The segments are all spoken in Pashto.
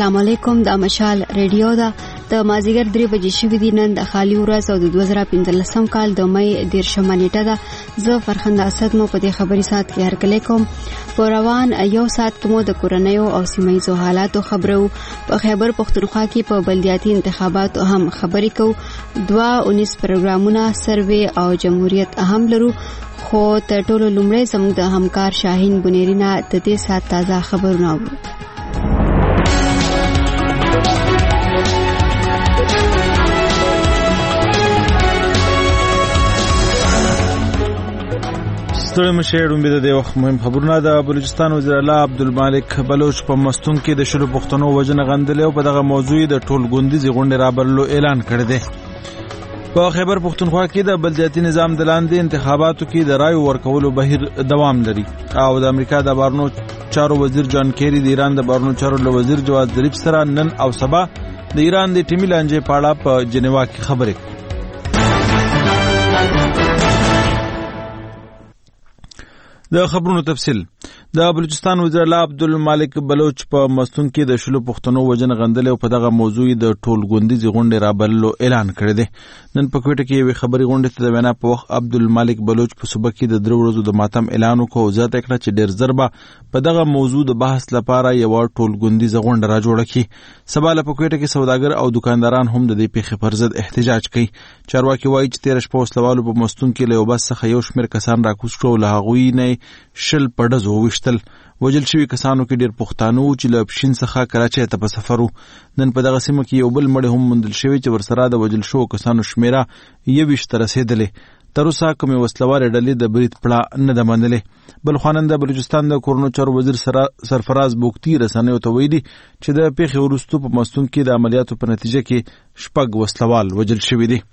السلام علیکم. د مشال ریډیو دا د مازیګر 3 بجې شوې دي. نن د خالی ورځ او د 2015 کال د مې 13 نیټه ده. زه فرخنده اسد مو په دې خبري سات کې هرکلی کوم. په روان یو سات کې مو د کورنیو او سیمایي حالاتو خبرو. په خیبر پختونخوا کې په بلدیاتي انتخاباتو هم خبرې کوو. 219 پروګرامونه سروې او جمهوریت اهم لرو. خو تر ټولو لومړی زموږ د همکار شاهین بنيرينا د دې سات تازه خبرونه اورو. ستړي مشه رومبه د وخت مهم خبرونه. د بلوچستان وزیر اعلی عبدالمالک بلوچ په مستون کې د شلو پښتنو وجنه غندلې او په دغه موضوع د ټولګوندیزي غونډې رابرلو اعلان کړی دی. په خیبر پختونخوا کې د بلدیاتي نظام د لاندې انتخاباتو کې د رایو ورکولو بهیر دوام لري او د امریکا د بارنو چارو وزیر جان کیری د ایران د بارنو چارو وزیر جواد ظریف سره نن او سبا د ایران د ټیمي لانجې په اړه په جنیوا کې خبرې کوي. د خبرونو تفصیل. د بلوچستان وزیر اعلی عبدالمالک بلوچ په مستون کې د شلو پښتنو وجنه غندلې او په دغه موضوع د ټولګوندیزي غونډې رابرلو اعلان کړی دی. نن په کوټه کې یو خبري غونډه ته د وینا په وخت عبدالمالک بلوچ په صوبه کې د 3 ورځو د ماتم اعلان وکړ. ځکه کړه چې ډېر ضربه په دغه موضوع د بحث لپاره یو ټولګوندیزه غونډه را جوړه کړي. سبا له په کوټه کې سوداګر او دکانداران هم د دې پیښې پر ضد احتجاج کوي. چارواکي وایي چې 13 شپه وسلوالو په مستون کې له یو بس څخه یو شمېر کسان راکوز شو. له هغوی نه شل پړدزو وشتل. وجل شوی کسانو کې ډېر پښتانه چې له پښین څخه کراچۍ ته په سفر وو. نن په دغه سیمه کې یو بل مړی هم موندل شوی چې ورسره د وجل شو کسانو شمیره 21 ته رسېدلې. تر اوسه کومې وسلوالې ډلې د برید پړه نه ده منلې. بل خواندند د بلوچستان د کورونو چارو وزیر سرفراز بوکتی رسنیو ته ویلي چې د پیښې وروسته په مستون کې د عملیاتو په نتیجه کې 6 وسلوال وجل شوي دي.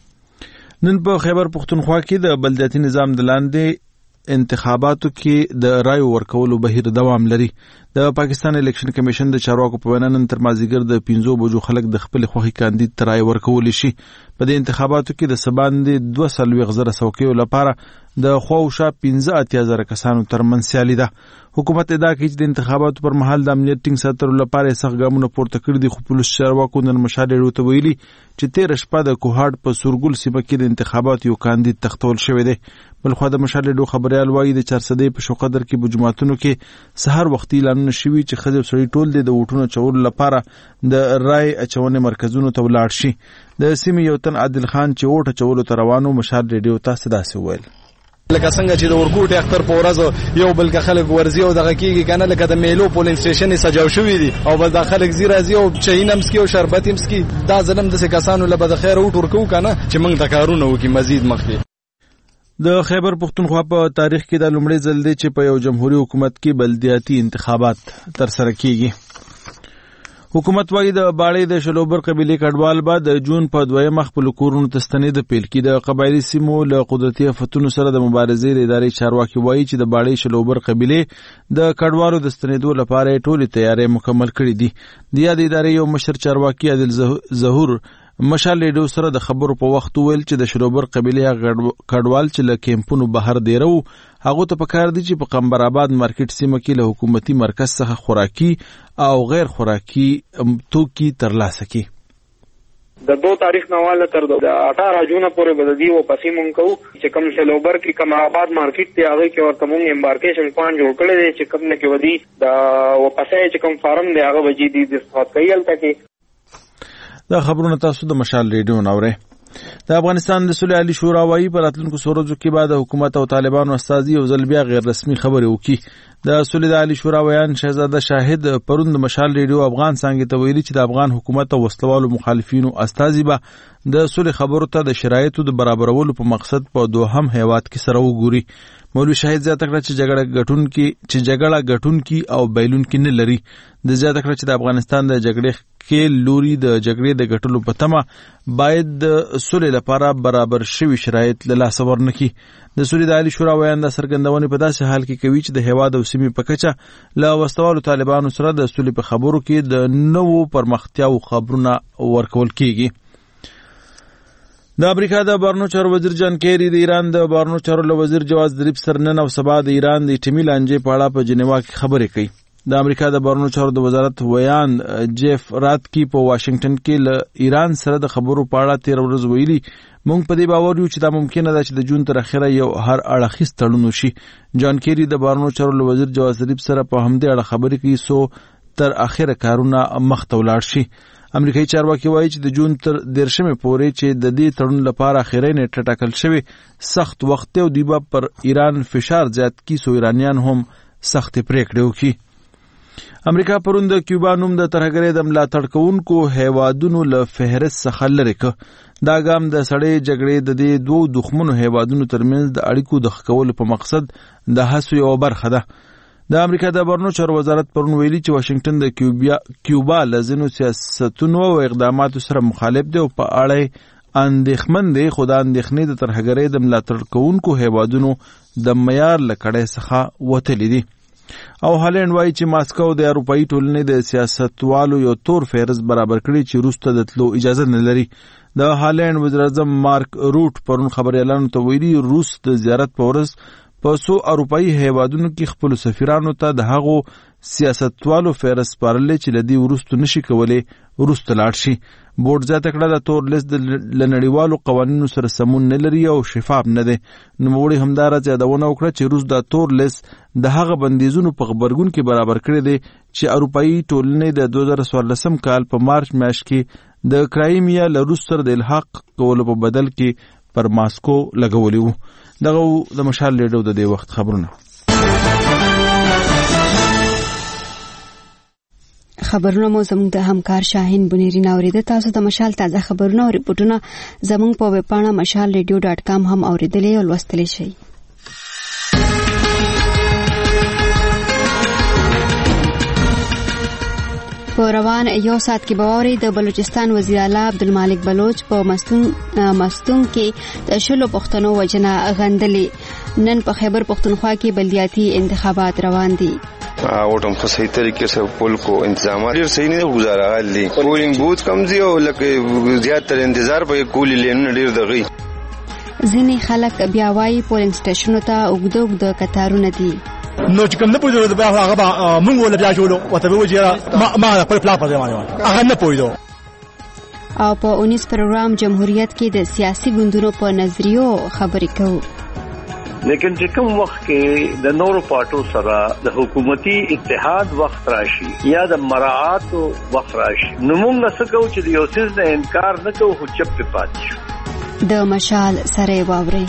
نن په خیبر پختونخوا کې د بلدیاتي نظام د لاندې انتخاباتو کې د رایو ورکولو بهیر دوام لري. د پاکستان الیکشن کمیشن د چارواکو په وینا نن تر مازیګر د 15 بجو خلک د خپل خوښي کاندید ته رای ورکول شي. په دې انتخاباتو کې د سباندې 200,000 څوکیو لپاره د خواوشا 15,000 کسانو ترمنځ سیالي ده. حکومت ادعا کوي چې د انتخاباتو پر مهال د امنیت ټینګ ساتلو لپاره سخت ګامونه پورته کړي دي. خو پولیس چارواکو نن مشاهده ته ویلي چې 13 شپه د کوهاټ په سورګل سیمه کې د انتخاباتو یو کاندید تختول شوی دی. بلخو د مشاهده خبريال وایي د 400 په شوقدر کې په جماعتونو کې سحر وختي اعلان شوی چې خځې سړي ټول د ووټونو چول لپاره د رای اچونې مرکزونو ته ولاړ شي. د سیمې یو تن عادل خان چې ووټ چولو ته روانو مشال ریډیو ته داسې وویل. لکه څنګه چې د ورکوټ اختر په ورځ یو بل خلک ورزي او دغه کیږي کنه لکه د میلو پولینګ سټیشن سجاو شوی دي او بل د خلک زیرازي او چینم سکي او شربتیم سکي دا ظلم د کسانو له بد خیر او ورکو کنه چې موږ د کارونه وکي مزید مخکې. د خیبر پختونخوا په تاریخ کې د لومړي ځل دی چې په یو جمهوریت حکومت کې بلدیاتي انتخابات ترسره کیږي. حکومت وايي د باړې د شلوبر قبيله کډوال بعد د جون په 2 خپل کورونو تستنید پیل کې د قبایلی سیمو له قدرتي آفتونو سره د مبارزې ادارې چارواکي وايي چې د باړې شلوبر قبيله د کډوالو د استنیدو لپاره ټولې تیارې مکمل کړې دي. د یاد ادارې یو مشر چارواکي عادل ظهور مشال ډیو سره د خبرو په وخت ویل چې د شلوبر قبيله کډوال چې له کیمپونو بهر دیرو هغه ته پکار دي چې په قمبر آباد مارکیټ سیمه کې له حکومتي مرکز څخه خوراکي او غیر خوراکي توکي ترلاسه کړي. د 2 تاریخ نواله تر 18 جون پورې بددي او پسې مونږ کو چې کوم شلوبر کې کوم آباد مارکیټ ته هغه کې ورته مونږ امبارکیشن پوینټ جوړ کړی دی چې کوم نه کې ودی د او پسې چې کوم فارم دی هغه وجې دي د استفاده کېل تکي. دا خبرونه تاسو د مشال ریډیو نورئ. د افغانستان د صلح علی شورا وايي په راتلونکو ورځو کې بعد حکومت او طالبانو استازي یو ځل بیا غیر رسمي خبرې وکړي. د صلح علی شورا ویان شهزاده شاهد پروند مشال ریډیو افغان څنګه ته ویلي چې د افغان حکومت او وسلوالو مخالفینو استازي به د صلح خبرو ته د شرایطو د برابرولو په مقصد په دوهم هیواد کې سره وګوري. مولوی شاهد زیاته کړه چې جګړه ګټونکي او بایلونکي نه لري. د زیاته کړه چې د افغانستان د جګړې کې لوري د جګړې د ګټلو په تمه باید د صلح لپاره برابر شوي شرایط له لاسه ورنکړي. د صلح د عالی شورا ویان د څرګندونې په داسې حال کې کوي چې د هیواد او سیمې په کچه له وسلوالو طالبانو سره د صلح په خبرو کې د نوو پرمختیاو خبرونه ورکول کیږي. د امریکا د بارنو چارو وزیر جان کیری د ایران د بارنو چارو وزیر جواد ظریف سره نن او سبا د ایران د ټیمي لانجې په اړه په جنیوا کې خبرې کوي. د امریکا د بهرنیو چارو د وزارت ویان جیف راتکی په واشنگټن کې له ایران سره د خبرو په اړه 13 ورځې ویلي مونږ په دې باور یو چې دا ممکنه ده چې د جون تر اخره یو هر اړخیز تړون وشي. جان کیری د بهرنیو چارو له وزیر جواد ظریف سره په همدې اړه خبرې کوي سو تر اخره کارونه مخ ته ولاړ شي. امریکایي چارواکي وایي چې د جون تر 13 پورې چې د دې تړون لپاره اخیری نیټه ټاکل شوی سخت وخت او دیبا پر ایران فشار زیات کی سو ایرانیان هم سخت پریکړې وکړي. امریکا پرون د کیوبا نوم د ترهګرۍ د ملاتړ کوونکو هیوادونو له فهرست څخه لرې کړ. دا ګام د سړې جګړې د دې دوو دښمنو هیوادونو ترمنځ د اړیکو د ښه کولو په مقصد د هڅو یوه برخه ده. د امریکا د بهرنیو چارو وزارت پرون ویلي چې واشنگټن د کیوبا له ځینو سیاستونو او اقداماتو سره مخالف دی او په اړه اندېښمن دی، خو دا اندېښنې د ترهګرۍ د ملاتړ کوونکو هیوادونو د معیار له کړۍ څخه وتلي دي. او هالند وایي چې ماسکو د اروپایي ټولنې د سیاستوالو یو تور فهرست برابر کړي چې روس ته د تلو اجازه نه لري. د هالند وزیر اعظم مارک روټ پرون خبريالانو ته ویلي روس د زیارت په ورځ په څو اروپایي هیوادونو کې خپل سفیرانو ته د هغو سیاستوالو فهرست سپارلی چې له دې وروسته نشي کولی روس ته لاړ شي. بورډ زیاته کړه د تور لیست له نړیوالو قوانینو سره سمون نه لري او شفاف نه دی. نوموړي همداراز یادونه وکړه چې روس د تور لیست د هغه بندیزونو په غبرګون کې برابر کړی دی چې اروپایي ټولنې د 2014 کال په مارچ میاشت کې د کرایمیا له روس سره د الحاق کولو په بدل کې پر ماسکو لګولي وو. دغه د مشال لیډو د دې وخت خبرونه. خبرونه مو زموږ د همکار شاهین بنيري ناوریده. تاسو د مشال تازه خبرونه او ریپورتونه زموږ په ویب پاڼه mashalradio.com هم اوریدلی او لوستلی شئ. په روان یو ساعت کې باوري د بلوچستان وزیر اعلی عبدالمالک بلوچ په مستون کې د شلو پښتنو وجنه غندلې. نن په خیبر پښتونخوا کې بلدیاتي انتخابات روان دي. وټم خو صحیح طریقې سره پول کو انتظامات ډیر صحیح نه گزاره حالي. پولینګ بوت کم دی او لکه زیات تر انتظار په کولی لینونه ډیر دغی. ځینې خلک بیا وايي پولینګ سټیشنونو ته اوږد کتارونه دي. نو چې کوم نه پوهیدو د بیا هغه مونږ ولا بیا جوړو وته وځي ما خپل پلا په ځمانه هغه نه پوهیدو. او په 19 پروګرام جمهوریت کې د سیاسي ګوندونو په نظریو خبرې کوو. لیکن چې کوم وخت کې د نورو پارټو سره د حکومتي اتحاد وخت راشي یا د مراعات وخت راشي نو موږ څه کوو چې د یو څه نه انکار نه کوو خو چپ پاتې شو. د مشال سره واوري.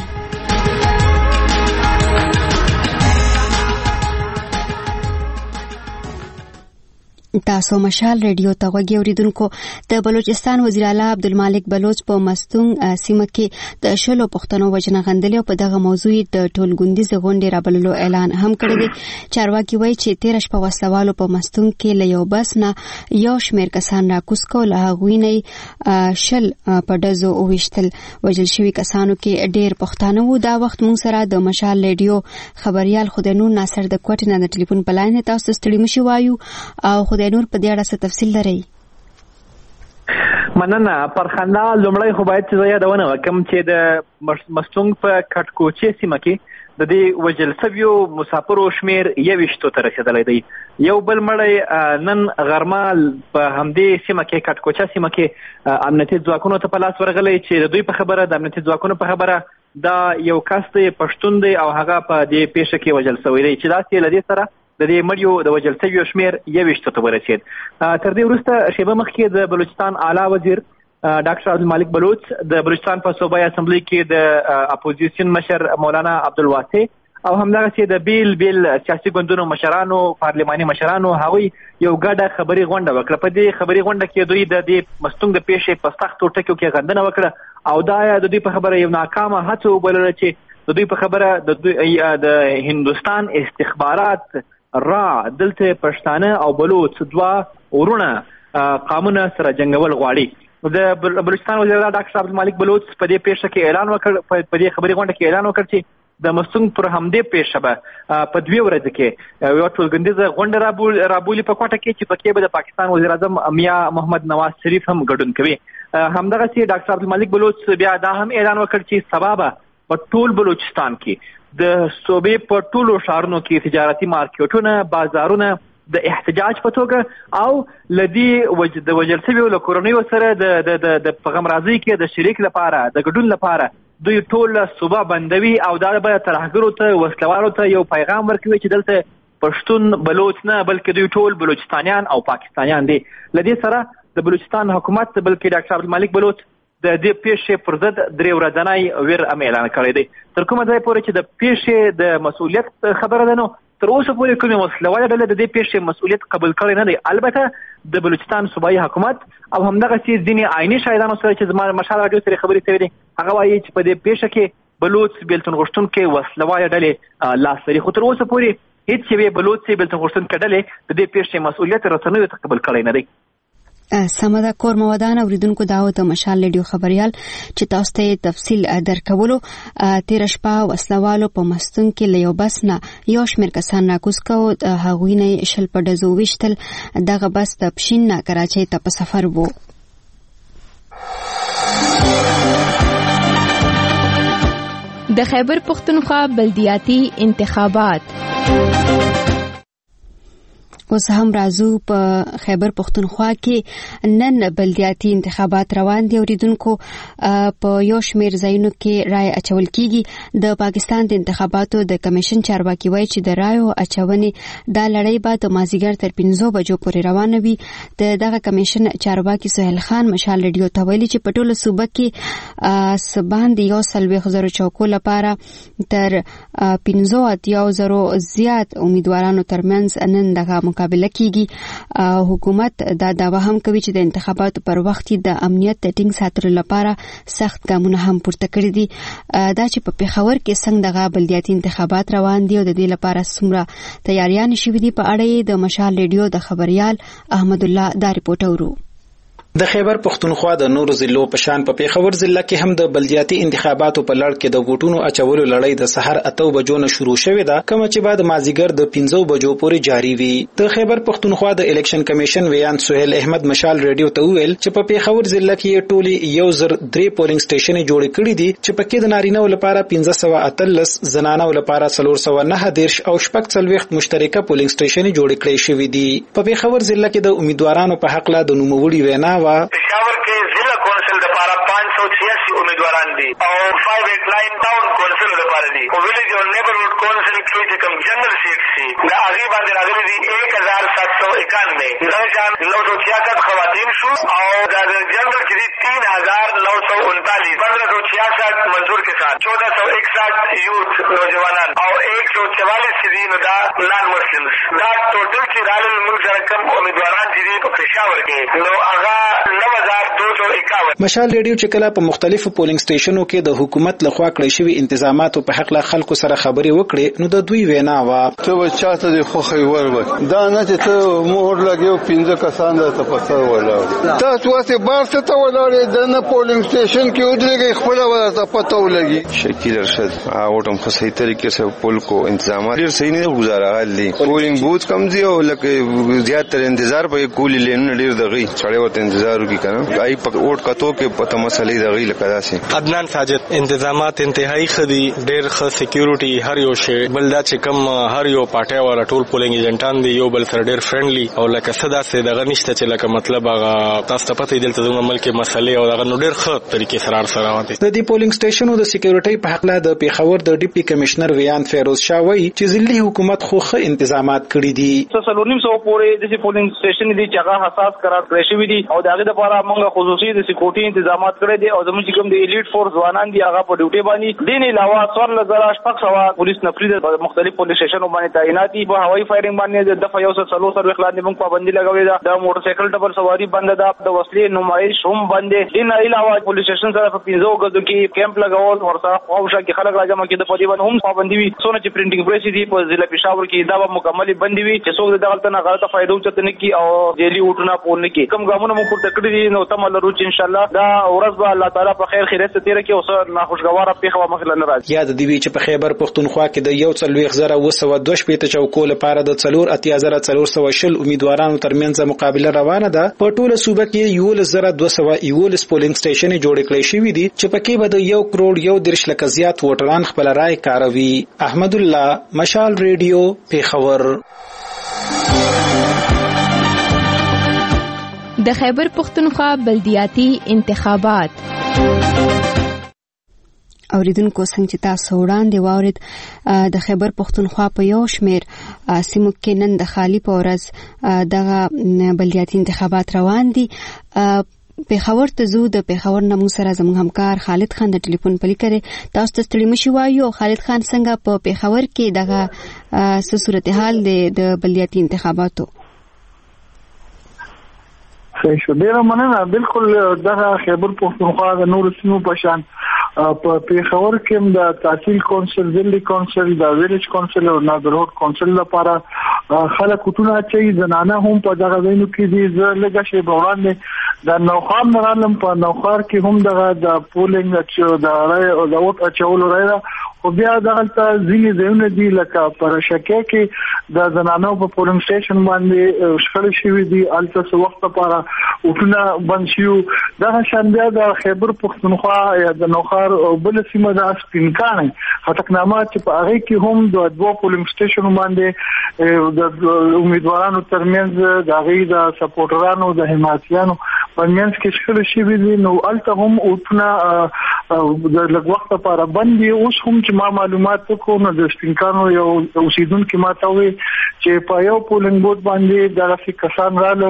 تاسو مشال ریډیو ته غوږی اوریدونکو. د بلوچستان وزیر اعلی عبدالمالک بلوچ په مستون سیمه کې د شلو پښتنو وجنه غندلې او په دغه موضوع د ټولګوندیز غونډې رابللو اعلان هم کړی دی. چارواکي وایي چې 13 شپه وسلوالو په مستون کې له یو بس نه یو شمېر کسان راکوز کول، هغوی نه شل په ډزو وویشتل. وژل شوي کسانو کې ډېر پښتانه وو. دا وخت موږ سره د مشال ریډیو خبريال خدای نور ناصر د کوټې نه د ټلیفون په لاین تاسو ستړي مشي وایو او خدای نور په دې اړه څه تفصیل لري؟ مننه پرخنده. لومړی خو باید چې یادونه وکړم چې د مستونګ په کټکوچې سیمه کې د دې وژل شویو مسافرو شمیر 21 ته رسیدلی دی. یو بل مړی نن غرمه په همدې سیمه کې کټکوچه سیمه کې امنیتي ځواکونو ته په لاس ورغلی چې د دوی په خبره د امنیتي ځواکونو په خبره دا یو کس دی پښتون دی او هغه په دې پیښه کې وژل شوی دی چې داسې له دې سره د دې مړیو د وژل شویو شمیر 21 ته ورسید. تر دې وروسته شیبه مخکې د بلوچستان اعلی وزیر ډاکټر عبدالمالک بلوچ د بلوچستان په صوبایي اسمبلی کې د اپوزیشن مشر مولانا عبدالواسع او همدغسې د بیل سیاسي ګوندونو مشرانو، پارلماني مشرانو هغوی یو ګډه خبري غونډه وکړه. په دې خبري غونډه کې دوی د دې مستونګ د پیښې په سختو ټکیو کې غندنه وکړه او دا د دوی په خبره یو ناکامه هڅه وبلله چې د دوی په خبره د هندوستان استخبارات را دلته پښتانه او بلوچ دوا ورونه قامونه سره جنگول غواړي. د بلوچستان وزیر ډاکټر عبدالمالک بلوچ په دې پیښه کې اعلان وکړ، په دې خبري غونډه کې اعلان وکړ چې د مستونګ پر همدې پیښه به په 2 ورځې کې یو ټولګندیزه غونډه رابولي په کوټه کې چې پکې به د پاکستان وزیر اعظم میا محمد نواز شریف هم ګډون کوي. همدغسې ډاکټر عبدالمالک بلوچ بیا دا هم اعلان وکړ چې سبا به په ټول بلوچستان کې د صوبې په ټولو ښارونو کې تجارتي مارکیټونه، بازارونه د احتجاج په توګه او لدی د وجل شویو له کورنیو سره د پیغام راځي کې د شریک لپاره د ګډون لپاره دوی ټول صوبه بندوي او دا به ترهګرو ته وسلوالو ته یو پیغام ورکوي چې دلته پښتون بلوچ نه بلکې دوی ټول بلوچستانیان او پاکستانیان دي. لدی سره د بلوچستان حکومت بلکې ډاکټر عبدالمالک بلوچ د دې پیښې پر ضد 3 ورځنی ویر اعلان کړی دی. تر کومه ځای پورې چې د پیښې د مسؤلیت خبره ده نو تر اوسه پورې کومه وسلواله ډله د دې پیښې مسؤلیت قبول کړی نه دی. البته د بلوچستان صوبایي حکومت او همدغه چې ځینې عیني شاهدانو سره چې زما مشال راډیو سره خبرې شوې دي هغه وایي چې په دې پیښه کې بلوچ بیلتون غوښتونکي وسلواله ډلې لاس لري. خو تر اوسه پورې هیڅ یوې بلوچ بیلتون غوښتونکي ډلې د دې پیښې مسؤلیت رسنیو ته قبول کړی نه دی. سمه ده کور موادان اوریدونکو دا د مشال ریډیو خبريال چې تاسو ته تفصیل درکولو. تیر شپه وسلوالو په مستون کې له یو بس نه یو شمېر کسان راکوز کړو. هغوی نه شل په ډزو ویشتل. دغه بس د پښین نه کراچۍ ته په سفر وو. د خیبر پختونخوا بلدیاتي انتخابات اوس هم راځو په خیبر پختونخوا کې نن بلدیاتي انتخابات روان دي. اوریدونکو په یو شمېر ځایونو کې رای اچول کیږي. د پاکستان د انتخاباتو د کمیشن چارواکي وایي چې د رایو اچونې دا لړۍ به د مازیګر تر 5 بجو پورې روانه وي. دغه کمیشن چارواکي سهیل خان مشال ریډیو ته ویلي چې په ټوله صوبه کې سبان د 140,000 چوکو لپاره تر 15,000 زیات امیدوارانو ترمنځ نن دغه مقابله کیږي. حکومت دا دعوه هم کوي چې د انتخاباتو پر وخت د امنیت د ټینګ ساتلو لپاره سخت ګامونه هم پورته کړي دي. دا چې په پیښور کې څنګه دغه بلدیاتي انتخابات روان دي او د دې لپاره څومره تیاریان شوي دي په اړه د مشال ریډیو د خبريال احمد الله دا ریپورت اورو. د خیبر پختونخوا د نورو ضلعو په شان په پیښور ضلع کې هم د بلدیاتي انتخاباتو په لړ کې د ووټونو اچولو لړۍ د سحر 8 بجو نه شروع شوې ده، کوم چې بعد مازیګر د 15 بجو پورې جاری وي. د خیبر پختونخوا د الیکشن کمیشن ویان سهیل احمد مشال ریډیو ته ویل چې په پیښور ضلع کې ټولي 103 پولینګ سټیشن جوړ کړي دي چې پکې د نارینه لپاره 1513 زنانه لپاره 419 او شپږ څلويخت مشترکه پولینګ سټیشن جوړ کړي شوي دي. په پیښور ضلع کې د امیدوارانو په حق لا د نوموړي وینا پېښور کې ضلع کونسل لپاره 586 امیدواران دي او 589 ټاون کونسل لپاره دي. او ویلیج او نیبرهوډ کونسل کې چې کوم جنرال سیټ سي دا هغه باندې راغلي دي 1791. دا جان 966 خواتین شو او دا جنرال چې 3939 1566 منظور کے ساتھ 1461 یوتھ نوجوانان او 144 دي نو دا نان مسلمز. دا ټوټل چې رالل موږ سره کوم امیدواران دي په پېښور کې نو هغه 9251. مشال ریډیو چې کله په مختلفو پولینګ سټیشنو کې د حکومت لخوا کړی شوی انتظاماتو په حق له خلکو سره خبرې وکړې نو د دوی وینا وا ته چاته د خوخي ورو دا نه چې ته مور لګیو 15 کسان ته پسر ولاړ تاسو واسه بارسه ته ولاړ د نه پولینګ سټیشن کې ودرېږي خپل ورته پته ولګي. شکیل ارشد اوټم خو صحیح طریقې سره پول کو انتظامات ډیر صحیح نه گزارا غلي. پولینګ بوت کم دی او لکه زیات تر انتظار په کولی لینونه ډیر دغی چړې وته انتظار وکي کنه آی په اوټ کتو کې پته مسلې دغی لکه داسې. عدنان ساجد انتظامات انتهایی خدي ډیر ښه سکیورټي هر یو شی بلدا چې کم هر یو پټه ولا ټول پولینګ ایجنټان دی یو بل سره ډیر فرندلی او لکه صدا سه دغه نشته چې لکه مطلب هغه تاسو ته پته دلته د ملک مسلې او دغه ډیر ښه طریقې سره سره وته. د دې پولینګ سټیشنو د سکیورټي په حق له د پیښور د ډیپټي کمشنر ویان فیروز شاه وایي چې ځلې حکومت خو ښه انتظامات کړی دي. 350 پورې د پولینګ سټیشن دي چې هغه حساس قرار کړی شوی دي او دغه لپاره موږ خصوصي د سکیورټي انتظامات کړی دي او زموږ کوم د الیټ فورس ځوانان دي هغه په ډیوټي باندې دین علاوه 14,000 پولیس نفري د مختلف پولیس سټیشنونو باندې تعینات دي. په هوایي فایرینګ باندې د دفعه 140 اخلاق موږ پابندي لګوي ده. د موټر سایکل ډبل سواری بند ده. د وسلې نمایش هم بند دي. دین علاوه پولیس سټیشن سره په 15 غزو کې کیمپ لګول ورسره خوښه کې خلک راځم کې د پدی باندې هم پابندي وي. سونه چې پرینټینګ پریس دي په ضلع پېښور کې دا مکمل بندي وي چې څوک دغه نه غلطه فائدو چته نه کی او جیلی وټونه پورن کی کم ګامونه مو پورته کړی دي نو تم لرو چې ان شاء الله دا ورځ به الله تعالی په خیر خیرت تیر کې اوس ناخوشګواره پیښه مخله نه راځي. یاد دی چې په خیبر پختونخوا کې د 1,000 چوکو لپاره د 4,420 امیدوارانو ترمنځ مقابله روانه ده. په ټوله صوبه کې 1,211 پولینګ سټیشن جوړ کړي شوی دي چې پکې به د 1,1 لک زیات ووټران خپل رائے کاروي. احمد الله مشال ریډیو پیښور. د خیبر پختونخوا بلدیاتي انتخابات. اوریدونکو څنګه چې تاسو وړاندې واورید د خیبر پختونخوا په یو شمیر سیمو کې نن د خالی په ورځ دغه بلدیاتي انتخابات روان دي. پیښور ته زو د پیښور نمو سره زموږ همکار خالد خان د ټلیفون پلی کړي. تاسو ته ستړي مشي وایو. خالد خان څنګه په پیښور کې دغه صورتحال د بلدیاتي انتخاباتو؟ ډیره مننه. بالکل دغه خیبر پختونخوا د نور سیمو په شان په پیښور کې د تحصیل کونسل، ضلعي کونسل، د ویلیج کونسل او نادرهوټ کونسل لپاره خلک کوټونه چې زنانه هم په دغه ځایونو کې دي. زه لږه شی وړاندې د نوخار نرالم په نوخار کې هم دغه د پولینګ چې د رای او د ووټ اچولو رای ده، خو بیا دغلته ځینې ځایونه دي لکه پر شکه کې د زنانو په پولینګ سټیشن باندې شخړې شوې دي، هلته څه وخت لپاره وټونه بند شوي. دغه شان بیا د خیبر پختونخوا یا د نوخار او بل سیمه د سپینکانې هټکنامه چې په هغې کې هم د دوه پولینګ سټیشن باندې د امیدوارانو ترمنځ د هغې د سپورټرانو د حمایتیانو په منځ کې شخړې شوې دي، نو هلته هم وټونه د لږ وخت لپاره بند دي. اوس هم چې ما معلومات وکړو نو د سپینکانو یو اوسیدونکي ماته وویل چې په یو پولینګ بوت باندې دغسې کسان راغله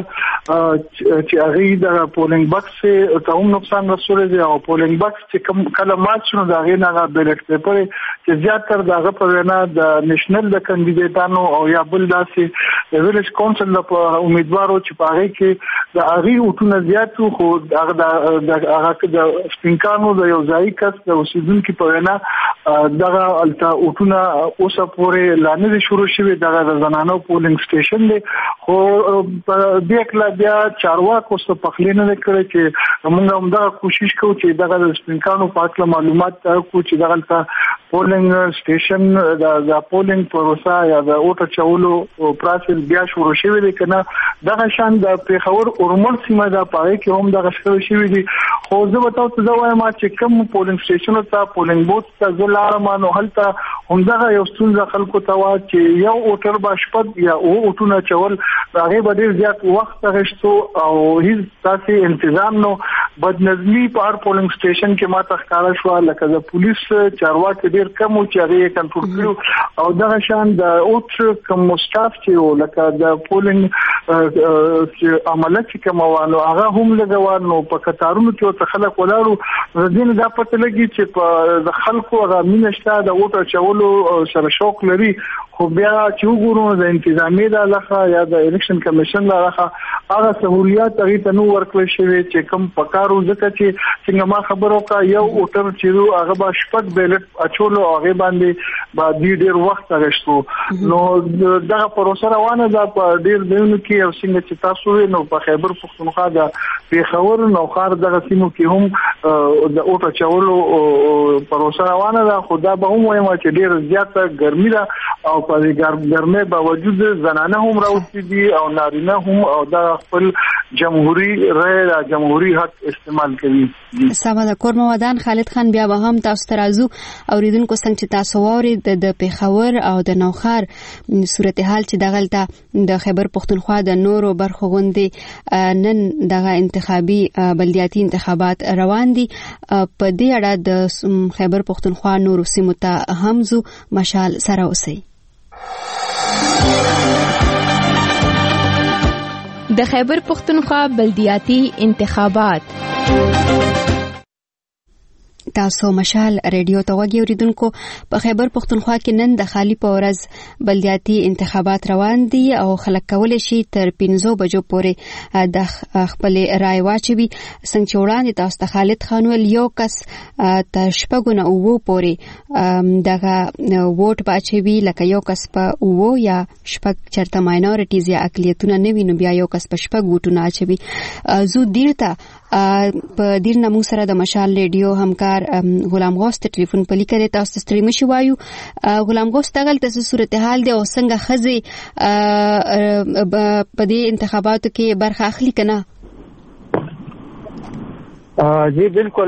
چې هغې د پولینګ بکس ته هم نقصان رسولی دی، او پولینګ بکس چې کله مات شو نو د هغې نه هغه بیلټ پیپر چې زیاتره د هغه په وینا د نېشنل د کاندیدیټانو او یا بل داسې د ویلیج کونسل د امیدوارو چې په هغې کې د هغې وټونه زیات وو، خو هغه د سپینکانو د یو ځایي کس د اوسیدونکي په وینا دغه هلته وټونه اوسه پورې لا نه دي شروع شوي. دغه د زنانو پولینګ سټیشن دی، خو دې کله بیا چارواکو څه پخلی نه دی کړی چې موږ همدغه کوشش کوو چې دغه د سپینکانو په هکله معلومات کړو چې دغلته پولینګ سټیشن د پولینګ پروسه یا د ووټ اچولو پروسس بیا شروع شوی دی که نه. دغه شان د پیښور اورمل سیمه ده، په هغې کې هم دغه شخړې شوي دي. خو زه به تاسو ته وایم چې کوم پولینګ سټیشنو ته پولینګ بوت ته زه لاړم نو هلته همدغه یو ستونزه خلکو ته وه چې یو ووټر به شپږ یا اووه ووټونه اچول، هغې به ډېر زیات وخت اخیستو او هېڅ داسې انتظام نو. بدنظمي په هر پولینګ سټیشن کې ماته ښکاره شوه، لکه د پولیس چارواکي ډېر کم وو چې هغې یې کنټرول کړي، او دغه شان د اوټ کوم سټاف چې وو لکه د پولینګ عمله چې کوم وه نو هغه هم لږه وه، نو په کتارونو کې ورته خلک ولاړو. د دې نه دا پته لګي چې په د خلکو هغه مینه شته د ووټ اچولو سره شوق لري، خو بیا چې وګورو د انتظامیې له لخوا یا د الیکشن کمیشن له لخوا هغه سهولیات هغې ته نه ورکړل شوي چې کوم پکار وو، ځکه چې څنګه ما خبر وکړه یو ووټر چې وو هغه به شپږ بیلټ اچولو، هغې باندې به ډېر وخت اخیستو. نو دغه پروسه روانه ده په ډېر ځایونو کې، او څنګه چې تاسو وویل نو په خیبر پختونخوا د پیښور نوخار دغه سیمو کې هم د ووټ اچولو پروسه روانه ده. خو دا به هم وایم چې ډېره زیاته ګرمي ده، او په دې ګرمۍ باوجود زنانه هم راوستي دي او نارینه هم، او دا خپل جمهوری رای را جمهوری حق استعمال کوي. سمه ده. کور موادان خالد خان بیا به هم تاسو ته راځو. اوریدونکو څنګه چې تاسو واورید د پیښور او د نوخار صورتحال چې دغلته د خیبر پختونخوا د نورو برخو غوندې نن دغه انتخابي بلدیاتي انتخابات روان دي. په دې اړه د خیبر پختونخوا نورو سیمو ته هم زو مشال سره اوسئ. د خیبر پختونخوا بلدیاتي انتخابات. تاسو مشال ریډیو ته وګورئ. اوریدونکو په خیبر پختونخوا کې نن د خالی په ورځ بلدیاتي انتخابات روان دي او خلک کولی شي تر 5 بجو پورې د خپل رای واچوي. څنګه چې وړاندې تاسو ته خالد خان ویل یو کس تر 6 نه 9 پورې دغه ووټ واچوي، لکه یو کس په 9 یا 6 چرته ماینورټیز یا اقلیتونه نه وي نو بیا یو کس په 6 ووټونه اچوي. زو دیرته په دیر نمو سره د مشال ریډیو همکار غلام غوث ته ټلیفون پلی کړی. تاسو ته ستړي مشي وایو. غلام غوث دغلته څه صورتحال دی او څنګه ښځې په دې انتخاباتو کې برخه اخلي که نه؟ جی بالکل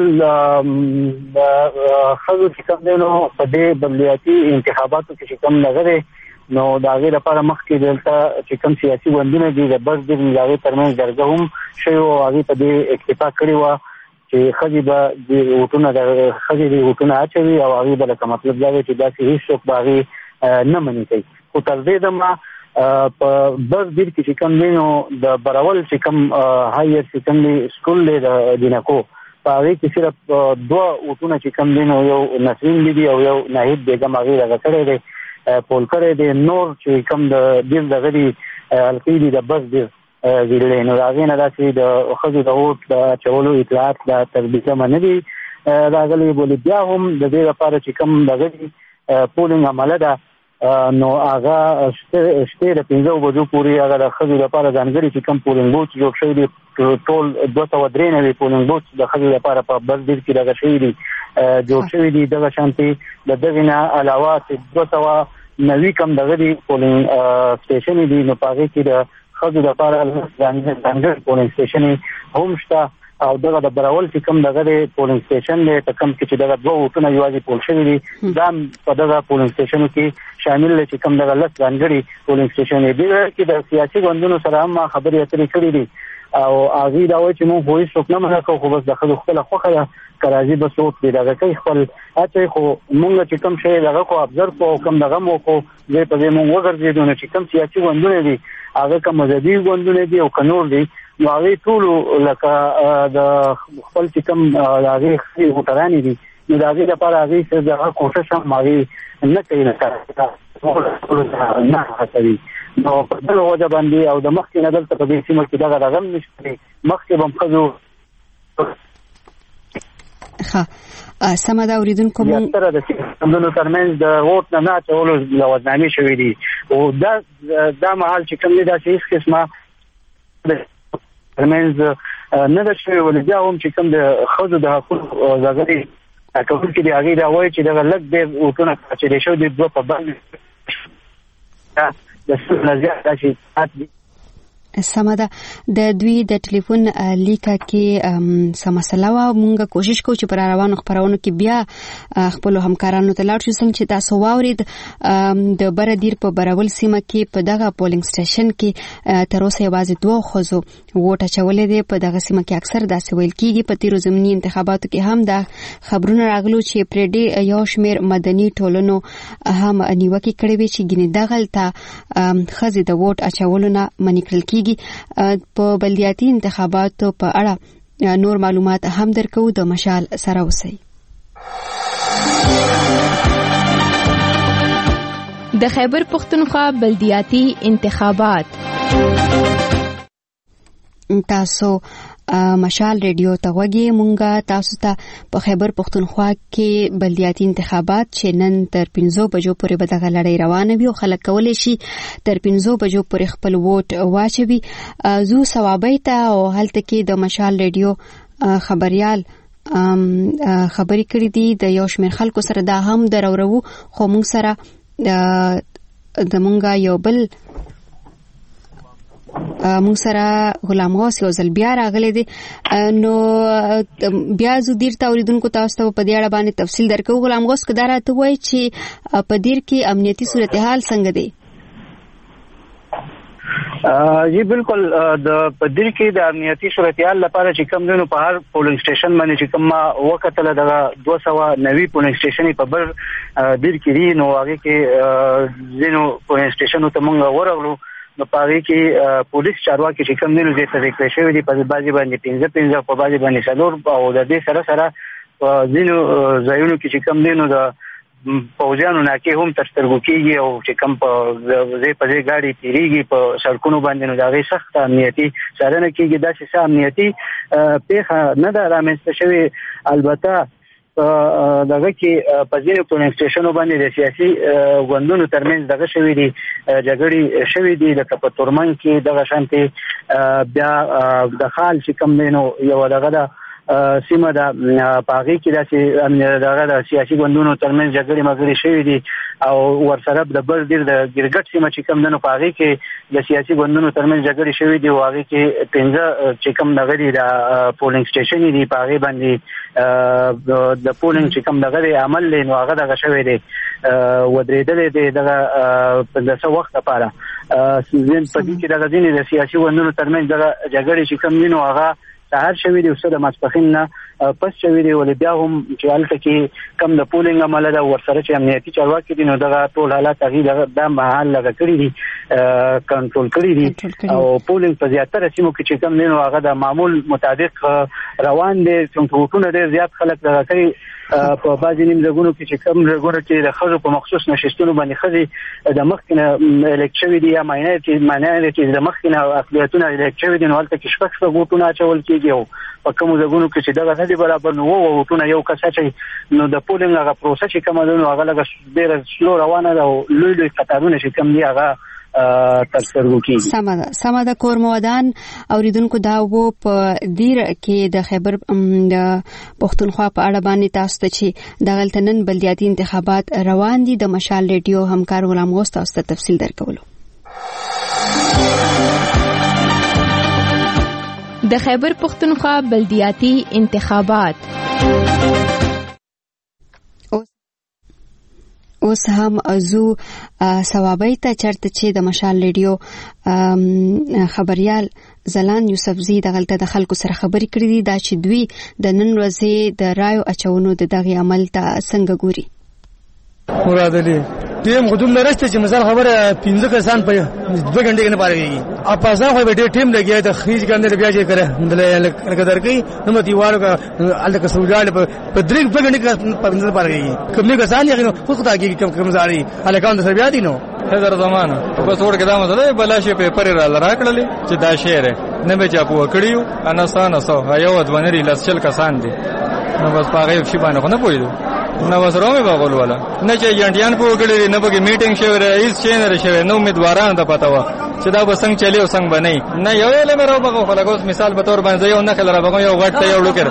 ښځو چې کوم دی نو په دې بلدیاتي انتخاباتو کې چې کوم لغه دی نو دا غیر لپاره مخکې دلته چې کوم سیاسي ګوندونه دي د بس د ملاوي ترمنځ درګه هم شوی او هغه په دې اکتفا کړی و چې خځې به د وټونه د خځې د وټونه اچوي او هغه بل کوم مطلب دا چې دا هیڅ څوک باغی نه مني کوي. خو تر دې دمه په بس دیر کې چې کوم دینو د براول چې کوم هایر سیکنډري سکول دی د دینکو په هغه کې صرف دوه وټونه چې کوم دینو یو نسرین دی او یو ناهید بیگم هغه راغړی دی پول کړی دی. نور چې کوم د دیر دغه دی القیدی د بس دیر ویلې نو هغه نه داسې د خځو د وټ د چولو اطلاعات د تربیته باندې دی راغلي بولي. بیا هم د دې لپاره چې کوم دغه دی پولینګ عمله ده نو هغه شته د 15 بجو پورې هغه د خځو لپاره ځانګړي چې کوم پولینګ بوت جوړ شوی دی ټول 293 پولینګ بوت د خځو لپاره په بس دیر کې دغه شوی دی جوړ شوی دی. دغه شانتي د دغه نه علاوه 290 کم دغه دی پولینګ سټیشن دی نو پاره کې د خځو لپاره ځانګړي پولینګ سټیشن هم شته او دغه د براول چې کوم دغه پولینګ سټیشن دی په کوم کې چې دغه دوه وټونه یوازې پول شوی دي دا په دغه پولینګ سټیشنو کې شامل دي چې کوم دغه لس ځانګړي پولینګ سټیشن دی چې د سیاسي ګوندونو سره هم خبرې اترې کړې دي او هغه دا وایي چې موږ هیڅ څوک نه منو خو بس د خپل خوخه ده کراځي بس وټ دی دغه کوي خپل اته خو موږ چې کوم شی دغه کو ابزرو کو کوم دغه مو کو دې په دې موږ وګرځیدو چې کوم سیاسي ګوندونه دي هغه کوم مذهبي ګوندونه دي او کنور دي نو هغه ټول لکه د خپل چې کوم هغه هوټرانی دي نو دا هغه لپاره هغه څه دغه کوشش هم هغه نه کوي نه هڅوي نو په دغه وجه باندې او د مخکې نه دلته په دې سیمه کې دغه رقم نشته مخکې هم خزو ښه سم دا اوریدونکو مون تر د سیمونو ترمنځ د ووټ نه اچولو لوازمي شوې دي او دا مهال چې کوم دا هیڅ قسمه ترمنځ نه د شوی ولې هم چې کوم د خزو د حقوقو ځګري کول کې دی هغه دا وایي چې دا لږ د وټونه چې شو د دوه په باندې د څه نظر راشي سمه ده د دوی د ټلیفون لیکه کې سمسله وا مونږه کوشش کوو چې پر روانو خبرونو کې بیا خپل همکارانو ته لاړ شو څنګه چې تاسو واورید د بردیر په براول سیمه کې په دغه پولینګ سټیشن کې تر اوسه یوازې دوه خزو ووټ اچولې دي په دغه سیمه کې اکثر داسې ویل کیږي په تیرو ضمني انتخاباتو کې هم دا خبرونه راغلو چې پرېډي یو شمیر مدني ټولنو هم نیوکه کړې وي چې ګینه دغلته خزي د ووټ اچولو نه منې کړل کیږي په بلدیاتي انتخاباتو په اړه نور معلومات هم درکو د مشال سره اوسئ. د خیبر پختونخوا بلدیاتي انتخابات تاسو مشال ریډیو ته وګورئ مونږه تاسو ته په خیبر پختونخوا کې بلدیاتي انتخابات چې نن تر 15 بجو پورې به دغه لړۍ روانه وي او خلک کولی شي تر 15 بجو پورې خپل ووټ واچوي. زو ثوابي ته او هلته کې د مشال ریډیو خبريال خبري کړې دي د یو شمېر خلکو سره دا هم درورو خو مونږ سره د مونږه یو بل مونږ سره غلام غوث یو ځل بیا راغلی دی نو بیا زه دیر ته اوریدونکو تاسو ته په دې اړه باندې تفصیل درکوم. غلام غوث که دا راته وایي چې په دیر کې امنیتي صورتحال څنګه دی؟ جی بالکل د پدیر کې د امنیتي صورتحال لپاره چې کوم دنو په هر پولینګ سټیشن باندې چې کوم وکتل دغه 290 پولینګ سټیشن په بر دیر کې دي نو هغه کې زینو پولینګ سټیشن ته موږ ورغلو نو پاره کې پولیس چارواکي چې کوم دنو د تذکر شوی دي په بازي باندې 15 په بازي باندې سلور او د دې سره سره زینو ځایونو کې چې کوم دنو د پوجانو ناکي هم ترسترګو کیږي او چې کوم په ځای په ځای گاډي تیریږي په سړکونو باندې نو دا غي سخت امنیتي څارنه کیږي دا چې امنیتي پیښه نه ده رامنځته شوی. البته دغه کې په ځینو پولینګ سټیشنونو باندې د سیاسي ګوندونو ترمنځ دغه شوی دي جګړې شوی دي لکه په تورمن کې دغه شانتي بیا د خال چې کوم دینو یو دغه سیمه د پاغي کې د سیاسي ګوندونو ترمنځ جګړې مګړې شوې دي او ورسره د بل ډیر د ګرګټ سیمه چې کوم دنو پاغي کې د سیاسي ګوندونو ترمنځ جګړې شوې دي او هغه کې 15 چې کوم دغه دي د پولینګ سټیشن دي پاغي باندې د پولینګ چې کوم دغه عمل لین هغه دغه شوې دي ودرېدل دي دغه په دغه وخت لپاره زین په دې کې دغه ځینې د سیاسي ګوندونو ترمنځ دغه جګړې چې کوم دي نو هغه سهار شوی دی اوسه د ماسپخین نه پس شوی دی ولې بیا هم چې هلته کې کم د پولینګ عمل ده ورسره چې امنیتي چارواکي دي نو دغه ټول حالات هغې د محل لږه کړي دي کنټرول کړي دي او پولینګ په زیاتره سیمو کې چې کم دی نو هغه د معمول مطابق روان دی ټوټونه ډېر زیات خلک دغه کوي په بعضې نیمزګونو کې چې کم ځایونو کې د ښځو په مخصوص نشستونو باندې ښځې د مخکې نه الیکټ شوي دي یا ماینرټي د مخکې نه اقلیتونه الیکټ شوي دي نو هلته کې شپږ ووټونه اچول کېږي او په کومو ځایونو کې چې دغه نه دي برابر نو اووه ووټونه یو کس اچوي نو د پولینګ هغه پروسه چې کومه ده نو هغه لږه ډېره سلو روانه ده او لوی لوی قطارونه چې کوم دي هغه سمه ده کورمودان اوریدونکو دا وو په دیر کې د خیبر د پښتونخوا په اړه باندې تاسو ته چې د غلطنن بلدیاتي انتخابات روان دي د مشال ریډیو همکار غلام غوث تاسو ته تفصیل درکولو. د خیبر پښتونخوا بلدیاتي انتخابات اوس هم ازو ثوابی ته چرته چې د مشال ریډیو خبريال زلان یوسفزی د غلطه د خلکو سره خبرې کړې دي دا چې دوی د نن ورځې د رایو اچونو د دغه عمل ته څنګه ګوري. مراد علي ټیم خودم نرسته چې مثال خبره 15 کسان په 2 غنټه کې نه پاريږي اپ ځان خو به ټیم لګیا ته خريج ګاندې بیا چې کړه لکه درکې نو متیوالو کا الکه سوجاله په 2 غنټه کې په 15 پاريږي کومه کسان یې خو خدای کې کم زاري الکان د بیا دي نو هزار زمانہ بس ور کې دا مسله بلاشه په پر را کړلې چې دا شعر نه به چا پوه کړیو انا سانه سو یو ځوانري لاسچل کسان دي نو بس پاره شي باندې خو نه پوهیدو نو وسره مې باغول ولا نه چې ینټیان په وګړي نه به میټینګ شوی رئیس چینر شوی نو امیدواران ته پتا و چې دا به څنګه چلی او څنګه بنئ نه یو له مې راو بغو خلګوس مثال به تور باندې یو نه خل را بغو یو غټ ته یو لوکر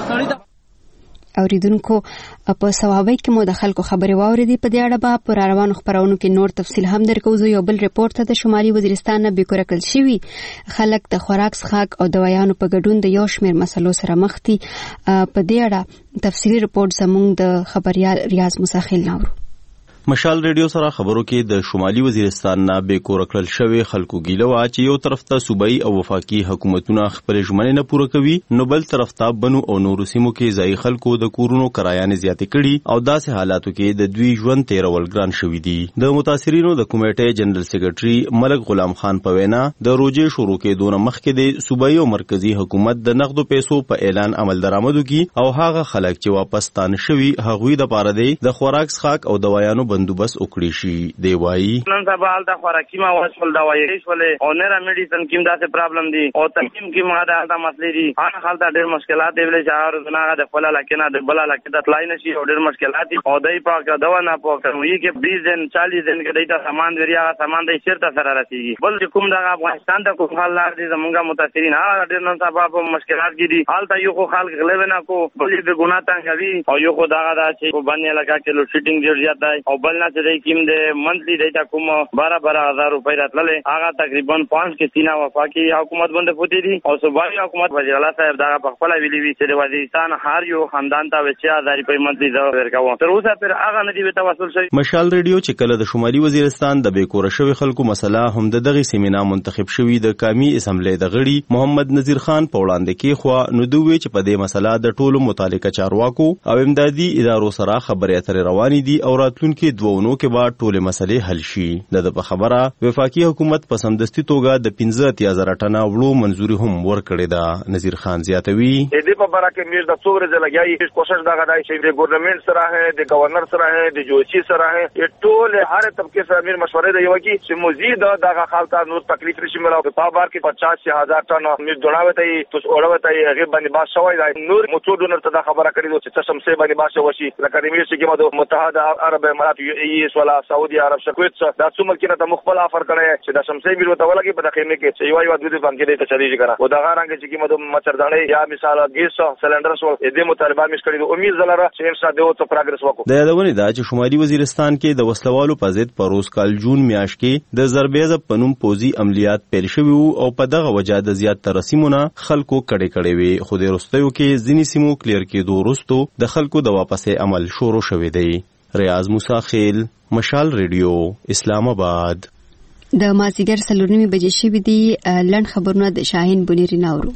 اوریدونکو په ثوابی کې مو د خلکو خبرې واوریدي په دې اړه به پر روانو خبرونو کې نور تفصیل هم درکو. یو بل ریپورت ته د شمالي وزیرستان نه بیکوره کړل شوی خلک د خوراک څښاک او دوايانو په ګډون د یو شمېر مسلو سره مخ دي. په دې اړه تفصیلی ریپورت زموږ د خبريال ریاض مساخیل ناورو. مشال ریډیو سره خبرو کې د شمالي وزیرستان نه به کور کړل شوی خلکو ګیله وا چې یو طرف ته صوبایي او وفاقي حکومتونه خپل ژمنې نه پوره کوي نو بل طرف ته بنو او نورو سیمو کې ځای خلکو د کورونو کرایانې زیاتې کړي او داسې حالاتو کې د دوی ژوند تیرول ګران شوی دي. د متاثرینو د کمیټې جنرال سیکریټري ملک غلام خان په وینا د روزې شروع کې دونه مخکې د صوبایي او مرکزی حکومت د نقدو پیسو په اعلان عمل درآمدو کې او هغه خلک چې واپس تان شوي هغوی د پاره دی د خوراک څښاک او دوايانو بندوبست وکړي شي. دی وایي نن سبا حالت خوراکي ما وصل دوايي ولې او نه میډیسن کیم داسې پرابلم دي او تکیم کې ما دا مسلې دي هغه حالت ډېر مشکلات دی ولې چې هغه د خپل لکه د بل لکه د تلای نشي او ډېر مشکلات دي او دای په دوا نه پوکوي کې 20 دن 40 دن کې دایته سامان وریا سامان د شرط سره رسیږي بل کوم د افغانستان ته کوم حال لار دي زمونږه متاثرین هغه ډېر نن سبا په مشکلات کې دي حالت یو خو خلک غلې نه کو بل به ګناه تنګوي او یو خو دا چې کو باندې لگا کې لو شیټینګ ډېر زیات دی او بل نه چې کیم د منتلی دیتا کوم 12,000 روپۍ راتللې هغه تقریبا 5 کې سینا وفاقي حکومت باندې پوتې دي او صوبایي حکومت وزیر الله صاحب دا په خپل ویلي وی چې د وزیرستان هر یو خاندان ته 6000 روپۍ منتلی دا ورکاوه تر اوسه پر هغه نه دی توسل شوی. مشال ریډیو چې کله د شمالي وزیرستان د بیکوره شوی خلکو مسله هم د دغه سیمینا منتخب شوی د قومي اسمبلی د غړي محمد نذیر خان په وړاندې کې خو نو دوی چې په دې مسله د ټولو متعلقه چارواکو او امدادي ادارو سره خبرې اترې روانې دي او راتلونکي دوونو کې به ټول مسلې حل شي. د په خبره وفاقي حکومت په سمدستي توګه د 15,000 ټنه وړو منزوري هم ورکړې ده. نذیر خان زیاتوي دې په باره کې میر د څوګره ځلګي کوشش دا غواړي چې د ګورنمنت سره ہے د گورنر سره ہے د جوچی سره ہے ټول هر طبقه سره میر مشورې دی یو کې چې مزید دغه خلک نور تکلیف نشي ملاو په بار کې 50,000 ټن میر دوناوته ای تو اورته ای هغه باندې باز شوی دی نور متو ډونر ته دا خبره کړې چې څه سمسه باندې باز شوی لکه د میر چې د متحده عرب امارات یو ای اس ولا سعودي عرب کویت دا څومره کې ته مخبل افر کړي چې دا شمسي بیرو ته ولګي په دغه کې چې یو د دې باندې ته چلیږي کنه او دا غارانګ چې کیمه د مچردانې یا مثال ګیس سلندر سو دې مطالبه مش کړی د امید زلره چې انشاء دیو ته پروګرس وکړو. د یادونه ده چې شمالي وزیرستان کې د وسلوالو په ضد پروز کال جون میاشت کې د زربیزه پنوم پوزي عملیات پیل شوی او په دغه وجه د زیات تر سیمونه خلکو کړي وي خو د رستیو کې ځینی سیمو کلیر کېدو وروسته د خلکو د واپسې عمل شروع شوی دی. ریاض موسی خیل، مشال ریډیو، اسلام آباد. د مازیګر 4:09 بجې شوې دي. لړ خبرونه د شاهین بنيري ناورو.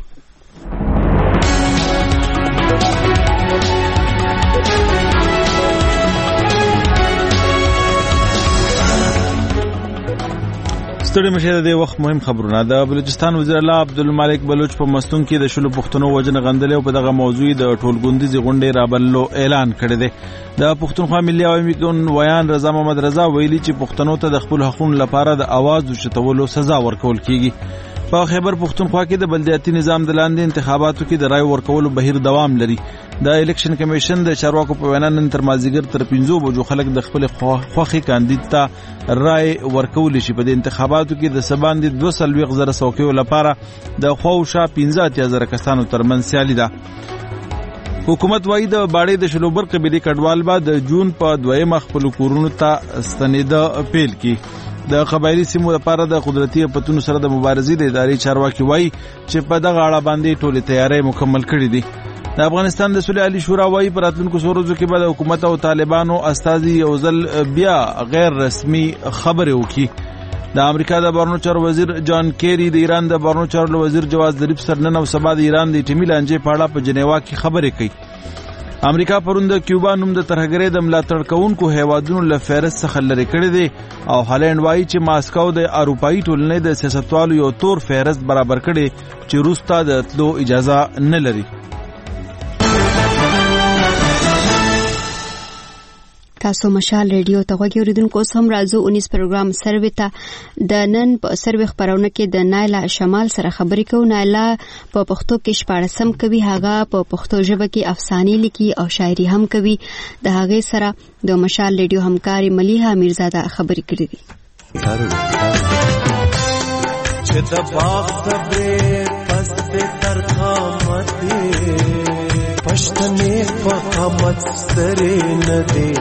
ستړي مشه د وخت مهم خبرونه. د بلوچستان وزیر اعلی عبدالمالک بلوچ په مستون کې د شلو پښتنو وجنه غندل او په دغه موضوع د ټولګوندیزي غونډې رابللو اعلان کړی دی. د پښتونخوا ملي عوامي ګوند ویان رضا محمد رضا ویلي چې پښتنو ته د خپل حقوقو لپاره د आवाज اوچتولو سزا ورکول کیږي. په خیبر پښتونخوا کې د بلدیاتي نظام د لاندې انتخاباتو کې د رای ورکولو بهیر دوام لري. د الیکشن کمیشن د چارواکو په وینا نن تر مازیګر تر 5 بجو خلک د خپل خوخي کاندید ته رای ورکول شي. په انتخاباتو کې د سباند 200,000 څوکیو لپاره د خوښه 15,000 کسانو ترمنځ سیالي ده. حکومت وايي د باړې د شلوبر قبيلې کډوال به د جون په 2 خپل کورونو ته ستنېده پیل کی. د قبایلی سیمو لپاره د قدرتي پتونو سره د مبارزې د ادارې چارواکي وایي چې په دغه اړه باندې ټولې تیاری مکمل کړې دي. د افغانستان د صلح علی شورا وایي په راتلونکو څو ورځو کې به د حکومت او طالبانو استازي یو ځل بیا غیر رسمي خبرې وکړي. د امریکا د بهرنیو چارو وزیر جان کیری د ایران د بهرنیو چارو وزیر جواز ظریف سره نن او سبا د ایران د ټیمي لانجې په اړه په جنیوا کې خبرې کوي. امریکا پرون د کیوبا نوم د ترهګرۍ د ملاتړ کوونکو هیوادونو له فهرست څخه لرې کړی دی او هالند وایي چې ماسکو د اروپایي ټولنې د سیاستوالو یو تور فهرست برابر کړي چې روس ته د تلو اجازه نه لري. تاسو مشال ریډیو ته غوږی اوریدونکو سم راځو 19 پروګرام سروي ته د نن په سروي خبرونه کې د نایلا شمال سره خبرې کوو. نایلا په پښتو کې شپاړسم کوي، هغه په پښتو ژبه کې افسانې لیکي او شاعري هم کوي. د هغه سره د مشال ریډیو همکاري ملیحه میرزاده خبرې کړې دي. چې د باغ صبر پس به تر قامت پښتنې فقامت ستري نه دي.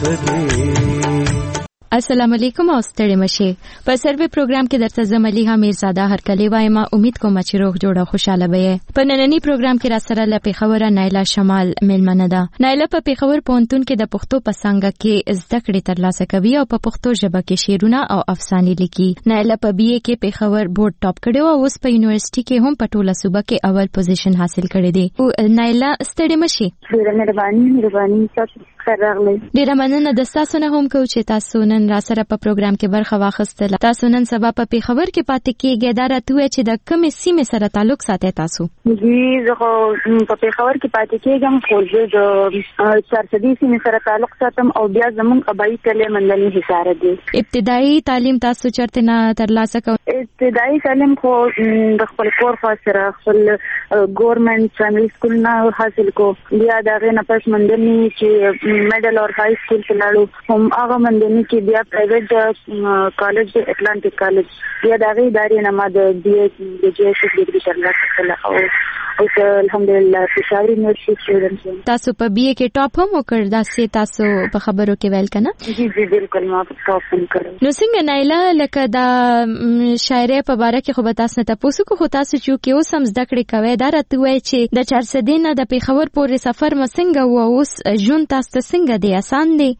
السلام علیکم او ستړي مشه. په سروي پروګرام کې درته زه ملیحه میرزاده هرکلی وایم. امید کوم چې روغ جوړه خوشاله وي. په نننی پروګرام کې را سره له پیښور نایلا شمال ملمنه ده. نایلا په پیښور پونتون کې د پښتو په څنګه کې زده کړې ترلاسه کوي او په پښتو ژبه کې شعرونه او افسانې لیکي. نایلا په BA کې پیښور بورډ ټاپ کړی او اوس په یونیورسيټي کې هم په ټوله صوبه کې اول پوزیشن حاصل کړی دی. نایلا ستړي مشه. مهرباني تاسو ډیره مننه د تاسو نه هم کو چې تاسو نن را سره په پروګرام کې برخه واخیستل. تاسو نن سبا په پیښور کې پاتې کېږئ. دا راته وایي چې د کومې سیمې سره تعلق ساتي تاسو؟ زه په پیښور کې پاتې کېږم خو زه د چارسدي سیمې سره تعلق ساتم او بیا زمون قبایي کلی مندني حصار دی. ابتدایي تعلیم تاسو چرته نه ترلاسه کوئ؟ ابتدایي تعلیم خو د خپل کور سره خپل ګورنمنت پرایمري سکول نه حاصل کو. بیا د هغې نه پس مندني چې میډل اور های سکول کې لاړو هم هغه مندني کې بیا پرایویټ کالج اټلانټیک کالج بیا د هغې ادارې نه ما د BA ډیګري ترلاسه کړه او الحمدلله پېښور یونیورسيټي سټوډنټ. تاسو په BA کې ټاپ هم وکړ؟ داسې تاسو په خبرو کې ویل کنه؟ جی بالکل ما ټاپ هم کړ. نو څنګه نایلا لکه دا شاعرۍ په باره کې خو به تاسو نه تاسو کو خو تاسو چې اوس هم زده کړې کوئ دا راته وایي چې د چارسدي نه د پیښور پورې سفر مسنګ و اوس ژوند تاسو څنګه دی؟ آسان دی؟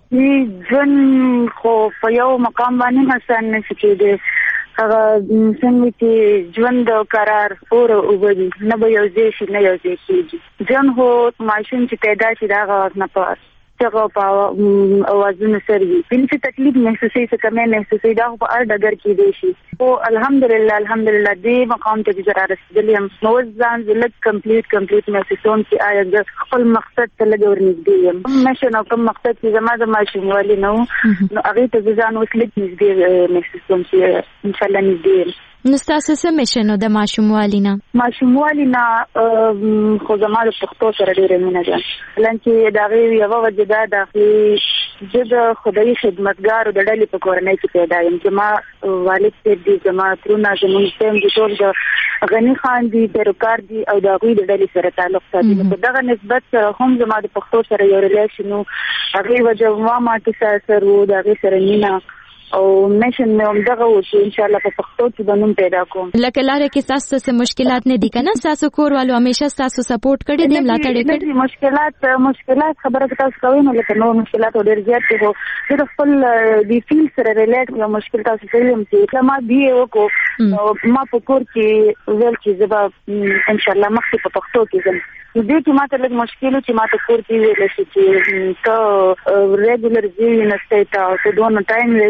ژوند خو په یو مقام باندې آسان نشي کېدی. هغه څنګه چې ژوند قرار اور وبدي نه به یو ځای شي نه یو ځای کېږي. ژوند هو ماشوم چې پیدا شي دا هغه نه پاس څنګه په اوازونه سره وي بلکې تکلیف محسوسي څه کمه محسوسي دا په هر ډګر کې دی شي. او الحمدلله دې مقام ته چې را رسیدلی یم نو ځان زلک کمپلیټ محسوسوم چې آیا د خپل مقصد ته لږ ورنږدې یم. مشه نو کوم مقصد چې زما د ماشوموالي نو هغې ته ځان اوس لږ نږدې محسوسوم چې انشاءالله نږدې یم. نو ستاسو څه میشن د ماشوموالي نه؟ ماشوموالي نه خو زما د پښتو سره ډېره مینه ده. لکه د هغې یوه وجه دا داخلي زه د خدای خدمتګارو د ډلې په کورنۍ کې پیدا یم. زما والد صاحب دي، زما ترونه، زموږ ټیم دي ټول د غني خان دي، پیروکار دي او د هغوی د ډلې سره تعلق ساتي. په دغه نسبت سره هم زما د پښتو سره یو ریلیشن و. هغې وجه ما کې سر و، د هغې سره مینه او میشن مې هم دغه و چې انشاءالله په پښتو کې به نوم پیدا کوم. لکه لاره کې ستاسو څه مشکلات نه دي که نه؟ ستاسو کوروالو همیشه ستاسو سپورټ کړی دی، ملاتړ یې کړی؟ مشکلات خبره که تاسو کوئ نو لکه نور مشکلات ډېر زیات دي، خو زه د خپل د فیلډ سره ریلیټ یو مشکل تاسو کولی یم چې ما بي اې وکړو نو ما په کور کې ویل چې زه به انشاءالله مخکې په پښتو کې ځم. دې کې ماته لږ مشکل و چې ماته کور کې ویل شي چې ته ریګولر ځې یونیورسټۍ ته او ته دونه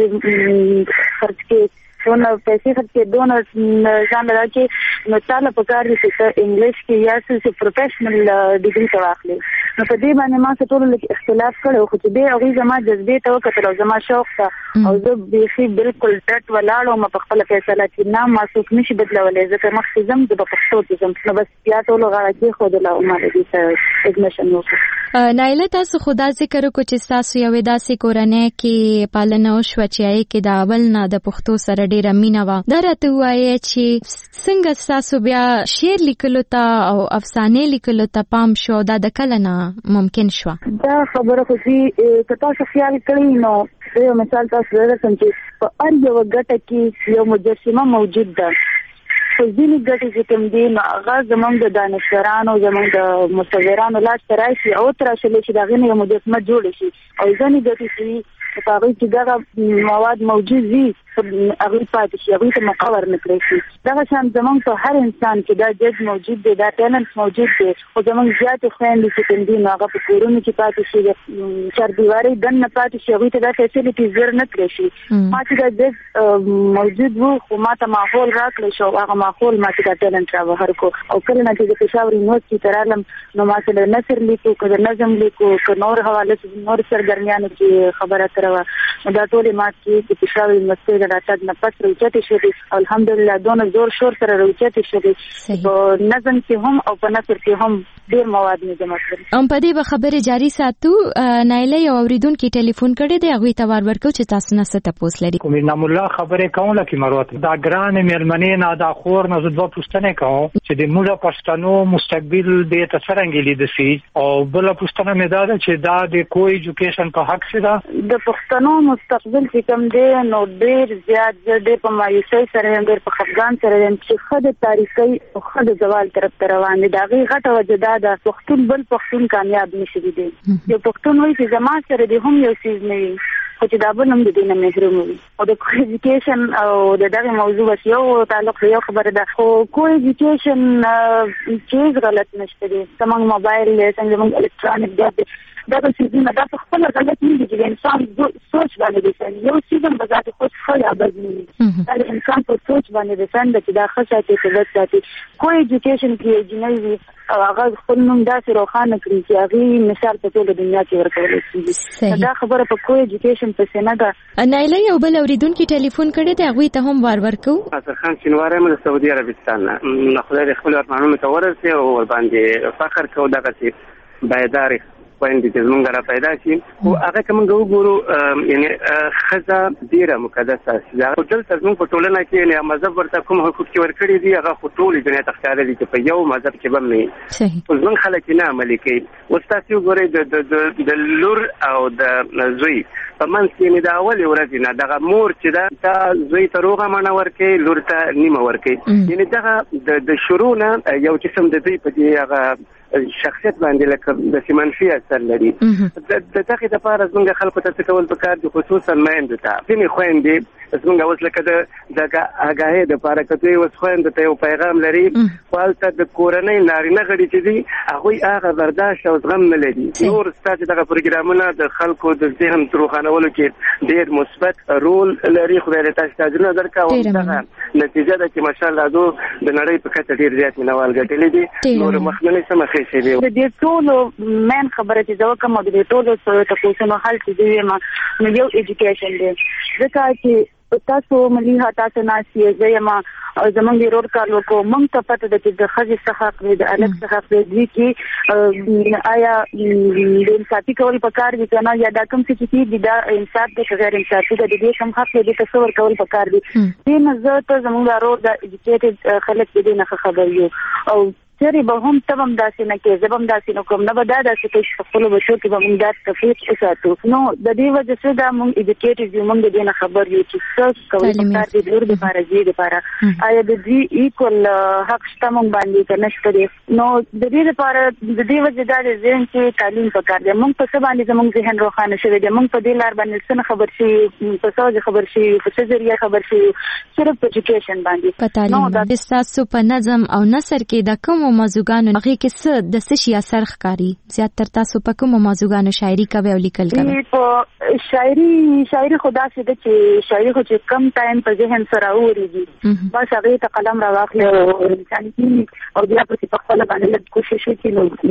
ټایم خرچ کې دونه پیسې خرچ کې دونه ځان لرا کې نو تاله په کار دي چې ته انګلیش کې یا څه پروفیشنل ډیګري ته واخلې. نو په دې باندې ما څه ټول لږ اختلاف کړی خو چې دې هغوی زما جذبې ته وکتل او زما شوق ته او زه بیخي بالکل ډټ ولاړ وم په خپله فیصله چې نه ما څوک نشي بدلولی، ځکه مخکې ځم زه به پښتو کې ځم. نو بس بیا ټولو غاړه کېښودله او ما د دې سره اډمیشن وکړو. نایله تاسو خو دا ذکر وکړو چې ستاسو یوې داسې کورنۍ کې پالنه وشوه چې هغې کې د اول نه د پښتو سره ډېره مینه وه. دا راته ووایه چې څنګه ستاسو بیا شعر لیکلو ته او افسانې لیکلو ته پام شو؟ دا د کله نه ممکن شوه؟ دا خبره خو چې که تاسو خیال کړئ نو یو مثال تاسو درکړم چې په هر یوه ګټه کې یو مجسمه موجود ده. په ځینې ګټې چې کوم دي نو هغه زموږ د دانشورانو زموږ د مصورانو لاس ته راشي او تراشلی شي، د هغې نه یو مجسمه جوړه شي. او ځینې ګټې چې په هغوی کې دغه مواد موجود وي هغوی پاتې شي، هغوی ته مقور نه کړی شي. دغه شان زموږ په هر انسان کې دا جج موجود دی، دا ټیلنټ موجود دی، خو زموږ زیاتې خویندې چې کوم دي نو هغه په کورونو کې پاتې شي، د چاردیوارۍ دننه پاتې شي، هغوی ته دا فیسیلیټیز ور نه کړی شي. ما چې دا جج موجود و خو ما ته ماحول راکړی شو، هغه ماحول ما چې دا ټیلنټ راوهر کو. او کله نه چې د پېښور یونیورسټي ته رالم نو ما چې د نثر لیکو که د نظم لیکو که نور حواله نور سرګرمیانو کې خبره تر وه نو دا ټولې ما چې پېښور یونیورسټۍ د راتګ نه پس راوچتې شوې او الحمدلله دونه زور شور سره راوچتې شوې. په نظم کې هم او په نثر کې هم ډېر مواد مې جمع کړل. په دې به خبرې جاري ساتو. نایله یو اورېدونکي ټلیفون کړی دی، هغوی ته وار ورکوو چې تاسو نه څه تپوس لري. کوم نام الله خبرې کوم لکه مروت دا ګرانې مېرمنې نه دا خور نه زه دوه پوښتنې کوم چې د موږ پښتنو مستقبل دې ته څرنګه لیده سي، او بله پوښتنه مې دا ده چې دا د کو ایجوکیشن په حق څه ده؟ د پښتنو مستقبل چې کوم دی نو ډېر زیات زه ډېر په مایوسۍ سره یم، ډېر په خفګان سره یم چې ښه د تاریخۍ او ښه د زوال طرف ته روان دي. د هغې غټه وجه دا ده پښتون بل پښتون کامیاب نشي دی. یو پښتون وایي چې زما سره دې هم یو څیز نه وي خو چې دا بل هم د دې نه محروم وي. او د کو ایجوکیشن او د دغې موضوع بس یو تعلق یو خبره ده، خو کو ایجوکیشن چیز غلط نشته دی. زموږ موبایل دی، زموږ الکترونیک دی، دا به څیزونه دا په خپله غلط نه دي چې د انسان سوچ باندې ډیپنډ. یو څیز هم به ذات خود ښه یا بد نه وي، دا د انسان په سوچ باندې ډیپنډ ده چې دا ښه ساتي که بد ساتي. کو ایجوکیشن کې یو جنۍ وي او هغه خپل نوم داسې روښانه کړي چې هغې مثال په ټوله دنیا کې ورکولی کېږي. دا خبره په کو ایجوکیشن پسې نه ده. نایله یو بل اورېدونکي ټلیفون کړی دی، هغوی ته هم وار ورکوو. ناصر خان شینواری یم د سعودي عربستان نه. خدای دې خپلو ارمانونو ته ورسوي او ورباندې فخر کوو دغسې بیدارې خویندې چې زمونږ را پیدا شي. خو هغه که موږ وګورو یعنې ښځه ډېره مقدسه ده. خو دلته زموږ په ټولنه کې یعنې مذهب ورته کوم حقوق چې ورکړي دي هغه خو ټولې دنیا ته ښکارېدي چې په یو مذهب کې به هم نه وي. خو زموږ خلک یې نه عملي کوي. اوس تاسې وګورئ د لور او د زوی په منځ کې یعنې د اولې ورځې نه دغه مور چې ده تا زوی ته روغه مڼه ورکوي، لور ته نیمه ورکوي. یعنې دغه د شروع نه یو قسم د دوی په دې هغه شخصیت باندې لکه د منفي اثر لري. د دغې دپاره زموږ خلکو ته څه کول پکار دي، خصوصا میندو ته. ځینې خویندې زموږ اوس لکه د آګاهۍ دپاره که دوی اوس خویندو ته یو پیغام لري، خو هلته د کورنۍ نارینه غړي چې دي هغوی هغه برداشت او زغم نه لري. نور ستاسې دغه پروګرامونه د خلکو د ذهن روښانولو کې ډېر مثبت رول لري. خدای دې تاسو ته اجرونه درکړي او همدغه نتیجه ده چې ماشاءالله دو د نړۍ په کچه ډېر زیات مینوال ګټلي دي. نور مخکنۍ څه مخې د دې ټولو مین خبره چې زه وکړم او د دې ټولو تپوسونو حل چې زه یم نو یو ایجوکیشن دی. ځکه چې تاسو مليها تاسو ناسي زيما زمونږ د روډ کار وکړو موږ ته پته ده چې د ښځې څه حق دی د الګ څه حق دی کې آیا د انصافي کول پکار دي کنه یا دا کوم څه چې دا انصاف د غیر انصافي د دې کوم حق دی تصور کول پکار دي دې نظر ته زمونږ د روډ د ایجوکیټډ خلک دې نه خبر یو او چری به هم تبم داسې نه کې زبم داسې نه کوم نه به دا داسې کې خپل بشو کې به موږ دا تفریق وساتو نو د دې وجه څخه دا موږ ایجوکیټډ یو موږ دې نه خبر یو چې څه کوي پکار دي د لپاره دې لپاره آیا د دې ایکول حق شته موږ باندې کنه شته نو د دې لپاره د دې وجه دا د ذهن کې تعلیم پکار دی موږ په څه باندې زموږ ذهن روښانه شوی دی موږ په دې لار باندې څه خبر شي په څه خبر شي په څه ذریعہ خبر شي صرف ایجوکیشن باندې په تعلیم د تاسو په نظم او نثر کې د کوم موضوعګانو هغه کې څه د څه شي اثر ښکاري زیاتره تاسو په کوم موضوعګانو شاعري کوي او لیکل کوي په شاعري خدا سي د چې شاعري خو چې کم ټایم په ذهن سره اوريږي بس هغه ته قلم راواخلي او انسان کې او بیا په خپل باندې کوشش وکړي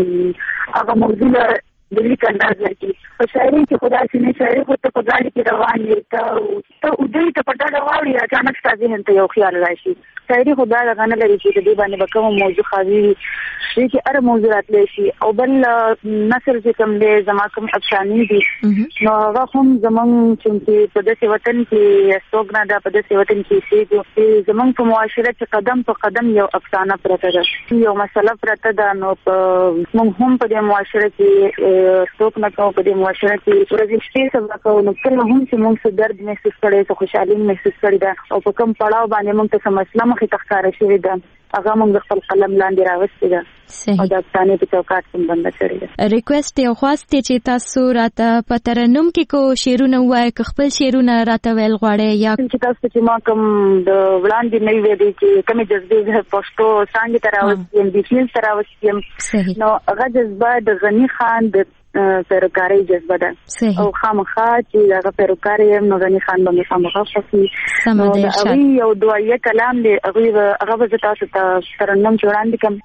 نو هغه موضوع د لیک انداز لري په شاعري کې خدا سي نه شاعري خو ته په ځای کې روان یې ته ودې ته پټه راوړي اچانک ستاسو ذهن ته یو خیال راشي شاعري خدا غنه لري چې د دې باندې به کوم موضوع خاوي چې هر موضوع راتلی شي او بل نثر چې کوم دی زما کوم افسانې دي نو هغه هم زمونږ چې په داسې وطن کې څوک نه دا په داسې وطن کې چې زمونږ په معاشره کې قدم په قدم یو افسانه پرته ده یو مسله پرته ده نو موږ هم په دې معاشره کې څوک نه کوو په دې معاشره کې ورځې شپې سبا کوو نو کله هم چې موږ څه درد محسوس کړی څه خوشحالي محسوس کړی ده او په کوم پړاو باندې موږ ته څه مسله مخې ته ښکاره شوې ده هغه موږ خپل قلم لاندې راوستې ده او د افسانې په چوکاټ کې بنده کړې ده ریکوست یو خواست چې تاسو راته په ترنم کې کو شعرونه وایي که خپل شعرونه راته ویل غواړئ یا چې تاسو چې ما کوم د وړاندې نه وی دي چې کومې جذبې پښتو څنګه تر اوسه د فیل تر اوسه نو هغه جذبه د غنی خان د پیروکاری جذبه ده او خامخا چې هغه پیروکاری نو غنی خان باندې خامخا شي نو دا یو دعایه کلام دی هغه به تاسو ته ترنم جوړاندې کوم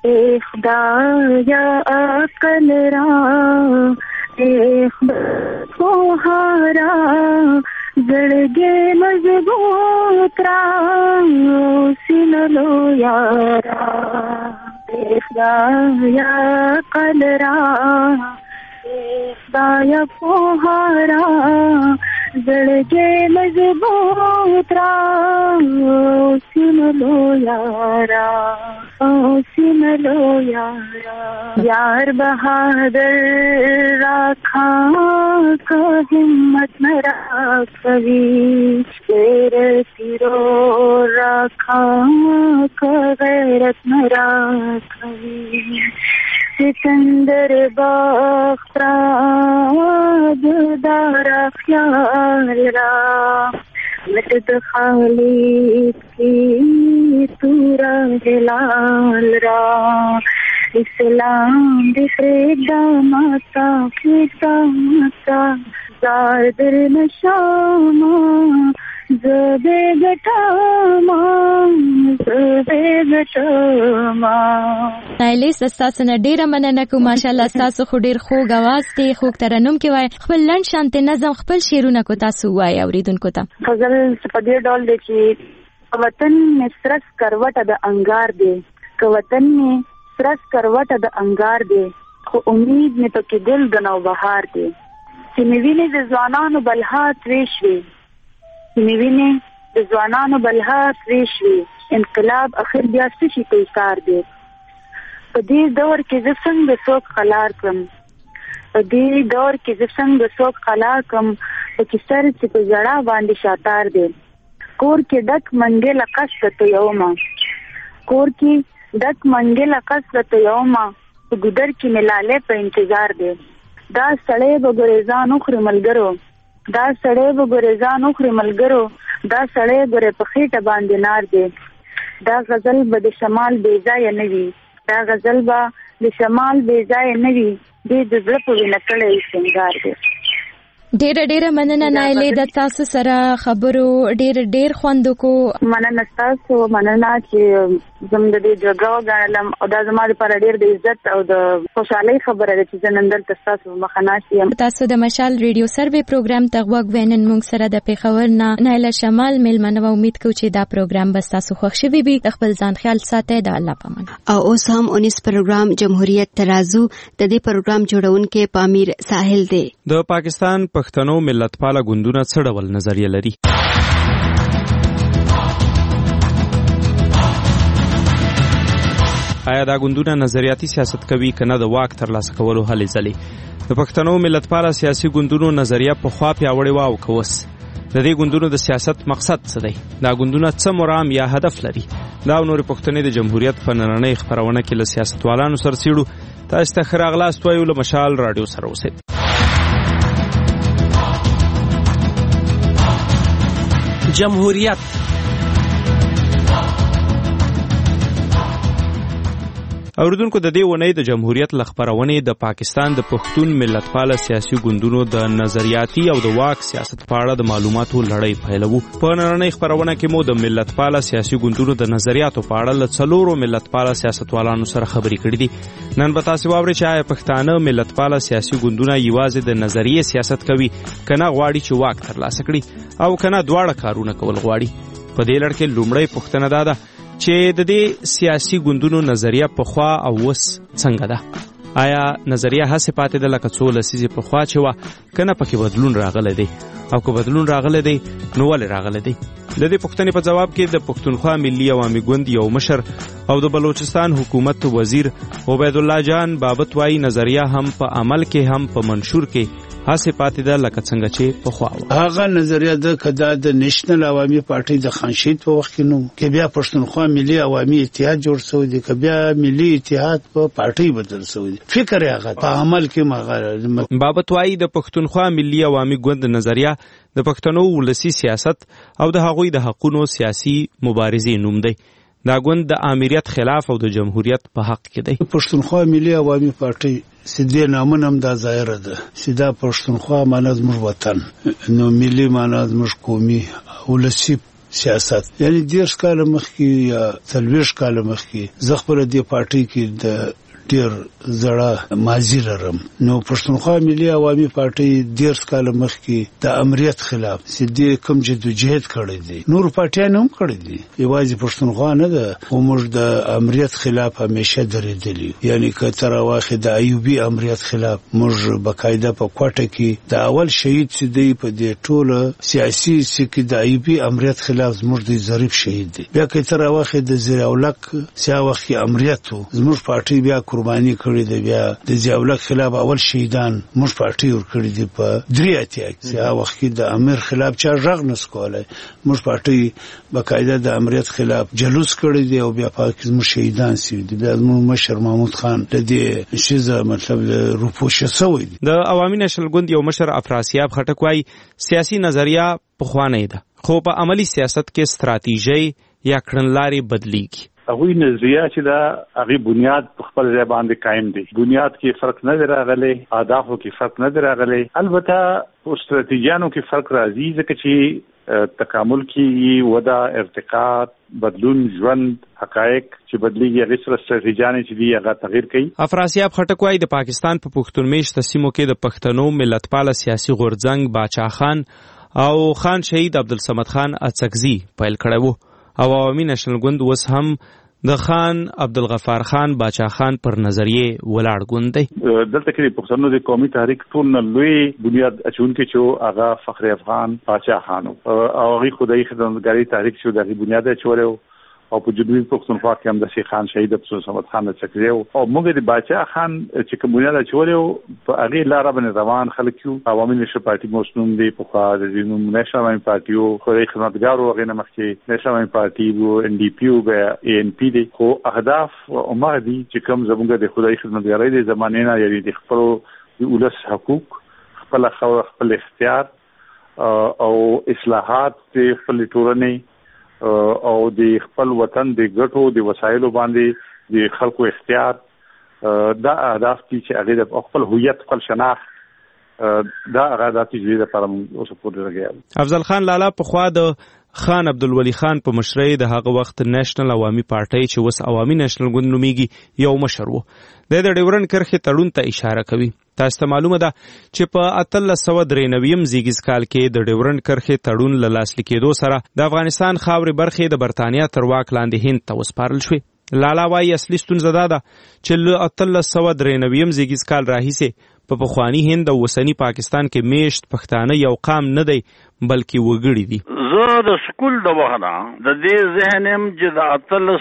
خدایا عقل را خدایا زړګې مضبوط را سینلو یارا خدایا عقل را خدایا پوهارا زړګې مضبوط را سینلو یارا سینلو یارا یار بہادر راکھا کا ہمت نہ راکھوی تیرے تیرو راکھا کا غیرت نہ راکھوی سکندر باخترا دارا خیال را مدد خالد کی تورا جلال را اسلام بخریدا ماتا فیدا ماتا زادر نشاما زبے گٹاما نایلیس تاسو نه ډیره مننه کوم ماشاءالله تاسو خو ډیر خوږ आवाज دی خوږ ترنم کې وای خپل لند شانته نظم خپل شعرونه کو تاسو وای اوریدونکو ته غزل په دې ډول دی چې وطن میں سرس کروټه د انګار دی که وطن میں سرس کروټه د انګار دی خو امید مې پکې دل د نو بهار دی چې مې ویني د ځوانانو بلها تریشوي چې مې ویني د ځوانانو بلها تریشوي انقلاب اخر بیا څه شي کوي کار دی په دې دور کې زه څنګه څوک خلار کړم په دې دور کې زه څنګه څوک خلار کړم په کې سر چې په زړه باندې شاتار دی کور کې ډک منګل قصته یوما کور کې ډک منګل قصته یوما په ګدر کې ملاله په انتظار دی دا سړی به ګریزان خوري ملګرو دا سړی به ګریزان خوري ملګرو دا سړی ګره په خېټه باندې نار دی دا غزل به د شمال بې ځای نه وي دا غزل به د شمال بې ځای نه وي د زړه په وینه کړی سنگار دی ډېر مننه نایلې د تاسو سره خبرو ډېر خوند کو مننه تاسو مننه چې زم د دې جګړه وګڼلم او دا زما لپاره ډېر د عزت او د خوشحالۍ خبره ده چې زه نن دلته ستاسو مخه ناست یم. تاسو د مشال ریډیو سروې پروګرام ته غوږ وینن موږ سره د پیښور نه نایله شمال میلمنه و. امید کوم چې دا پروګرام به تاسو خوښ شي. بي خپل ځان خیال ساتئ. د الله پامان. او اوس هم 19 پروګرام جمهوریت ترازو د دې پروګرام جوړونکو پامیر ساحل دی. د پاکستان پښتنو ملتپاله ګوندونه څه ډول نظریه لري؟ آیا دا ګوندونه نظریاتي سیاست کوي کنه د واک ترلاسه کولو هلې ځلې؟ د پښتنو ملتپاله سیاسي ګوندونو نظریه په خوا پیاوړې و او کوس د دې ګوندونو د سیاست مقصد څه دی؟ دا ګوندونه څه مرام یا هدف لري؟ دا نور پښتنې د جمهوریت په نننۍ خبرونه کې له سیاستوالانو سره څېړو. تاسو ته ښه راغلاست وایو له مشال راډیو سره اوسئ. جمهوریت اوریدونکو د دې ونې د جمهوریت لخبرونې د پاکستان د پښتون ملتپاله سیاسي ګوندونو د نظریاتي او د واک سیاست په اړه د معلوماتو لړۍ پیلوو. په نړۍ خبرونه کې مو د ملتپاله سیاسي ګوندونو د نظریاتو په اړه له څلورو ملتپاله سیاستوالانو سره خبرې کړې دي. نن به تاسو واورئ چې آیا پښتانه ملتپاله سیاسي ګوندونه یوازې د نظریې سیاست کوي کنه غواړي چې واک ترلاسه کړي او کنه دواړه کارونه کول غواړي. په دې لړ کې لومړی پوښتنه دا ده چې د دې سیاسي ګوندونو نظریه پخوا او اوس څنګه ده؟ آیا نظریه هسې پاتې ده لکه څو لسیزې پخوا چې وه کنه پکې بدلون راغلی دی؟ او که بدلون راغلی دی نو ولې راغلی دی؟ د دې پوښتنې په جواب کې د پښتونخوا ملي عوامي ګوند یو مشر او د بلوچستان حکومت وزیر عبید الله جان بابت وایي نظریه هم په عمل کې هم په منشور کې هسې پاتې ده لکه څنګه چې پخوا وه. هغه نظریه ده که دا د نېشنل عوامي پارټۍ د خانشید په وخت کې نو کې بیا پښتونخوا ملي عوامي اتحاد جوړ شوی دی که بیا ملي اتحاد په پارټۍ بدل شوی دی. فکر یې هغه په عمل کې مغه بابت وایي د پښتونخوا ملي عوامي ګوند نظریه د پښتنو ولسي سیاست او د هغوی د حقونو سیاسي مبارزې نوم دی. دا ګوند د امریت خلاف او د جمهوریت په حق کې دی. پښتونخوا ملي عوامي پارټۍ سیده نامونه هم دا ظاهره ده. سیده پښتونخوا معنی زموږ وطن نو ملي معنی زموږ قومي ولسي سیاست. یعنی 10 کال مخکې یا 30 کال مخکې زه خپل دې پارټۍ کې د ډیر زړه ماضی لرم. نو پښتونخوا ملي عوامي پارټۍ 10 کال مخکې د امریت خلاف سیدي کوم جدوجہد کړی دی. نور پارټیان هم کړی دي. یوازې پښتونخوا نه ده او موږ د امریت خلاف همیشه درېدلی. یعنی که تر واخه د ایوبي امریت خلاف موږ بقاعده په کوټه کې د اول شهید سیدي په دې ټوله سیاسي سکه د ایوبي امریت خلاف زموږ د ظریف شهید دی. بیا که تر واخه د زیراولک سیاوخي امریتو زموږ پارټۍ بیا قرباني کړی دی. بیا د ضیاءالحق خلاف اول شهیدان موږ پارټي ور کړی دی په 3 اتیا کې. هغه وخت کې د امیر خلاف چا رغ نس کولای. موږ پارټي بقاعده د امریت خلاف جلوس کړی دی او بیا پاک موږ شهیدان سي دي. بیا موږ مشر محمود خان د دې شیزه مطلب روپوشه سوی دی. د عوامي نشل ګوند یو مشر افراسیاب خټک وایي سیاسي نظریه پخوانی ده خو په عملی سیاست کې ستراتیژي یا کړنلارې بدلیږي. هغوی نظریه چې دا هغه بنیاد په خپل ځای باندې قائم دی. بنیاد کې فرق نه راغلی، اهدافو کې فرق نه راغلی. البته په استراتیژیانو کې فرق راځي ځکه چې تکامل کې ودا ارتقا بدلون ژوند حقایق چې بدلیږي هغه سره استراتیژیانې چې دی هغه تغیر کوي. افراسیاب خټک وایي د پاکستان په پښتون میشته سیمو کې د پښتنو ملتپاله سیاسي غورځنګ باچا خان او خان شهید عبدالصمد خان اڅکزي پیل کړی وو او عوامي نشل ګوند اوس هم د خان عبدالغفار خان باچا خان پر نظریه ولاړ ګوند دی. دلته کې پښتنو د قومي تحریک ټول نه لوی بنیاد اچونکي چې هغه فخر افغان باچا خان او هغه خدای خدمتګاری تحریک چې د بنیاد اچولیو او په جنوبي پښتونخوا کې هم د شیخ خان شهید عبدالصمد خان اڅکزي او موږ د باچا خان چې کوم بنیاد اچولیو په هغه لار باندې روان خلک یو. عوامي نشل پارټي موسنوم دی په د نېشنل عوامي پارټي او خدای خدمتګارو هغه نه مخکې نېشنل عوامي پارټي او ان ډي پی او اي ان پی دی. خو اهداف او مهدي چې کوم زموږ د خدای خدمتګاری د زمانه نه یعنی د خپل ولس حقوق خپل خپل اختیار او اصلاحات د خپل ټولنې او د خپل وطن د ګټو د وسایلو باندې د خلکو اختیار دا اهداف چې هغه د خپل هویت خپل شناخت دا هغه د تجوید لپاره اوس پورې راغلی. افضل خان لالا په خوا د خان عبدالولي خان په مشرۍ د هغه وخت نېشنل عوامي پارټۍ چې اوس عوامي نېشنل ګوند نومیږي یو مشر و. د ډیورنډ کرښې تړون ته اشاره کوي. تاسو ته معلومه ده چې په 1893 زیږیز کال کې د ډیورنډ کرښې تړون له لاسلیک کېدو سره د افغانستان خاورې برخې د برتانیا تر واک لاندې هند ته وسپارل شوې. لالا وایي اصلي ستونزه دا ده چې له 1893 زیږیز کال راهیسې په پخواني هند او اوسني پاکستان کې میشت پښتانه یو قام نه دی بلکې وګړي دي. زه د سکول د وخت نه د دې ذهنم چې د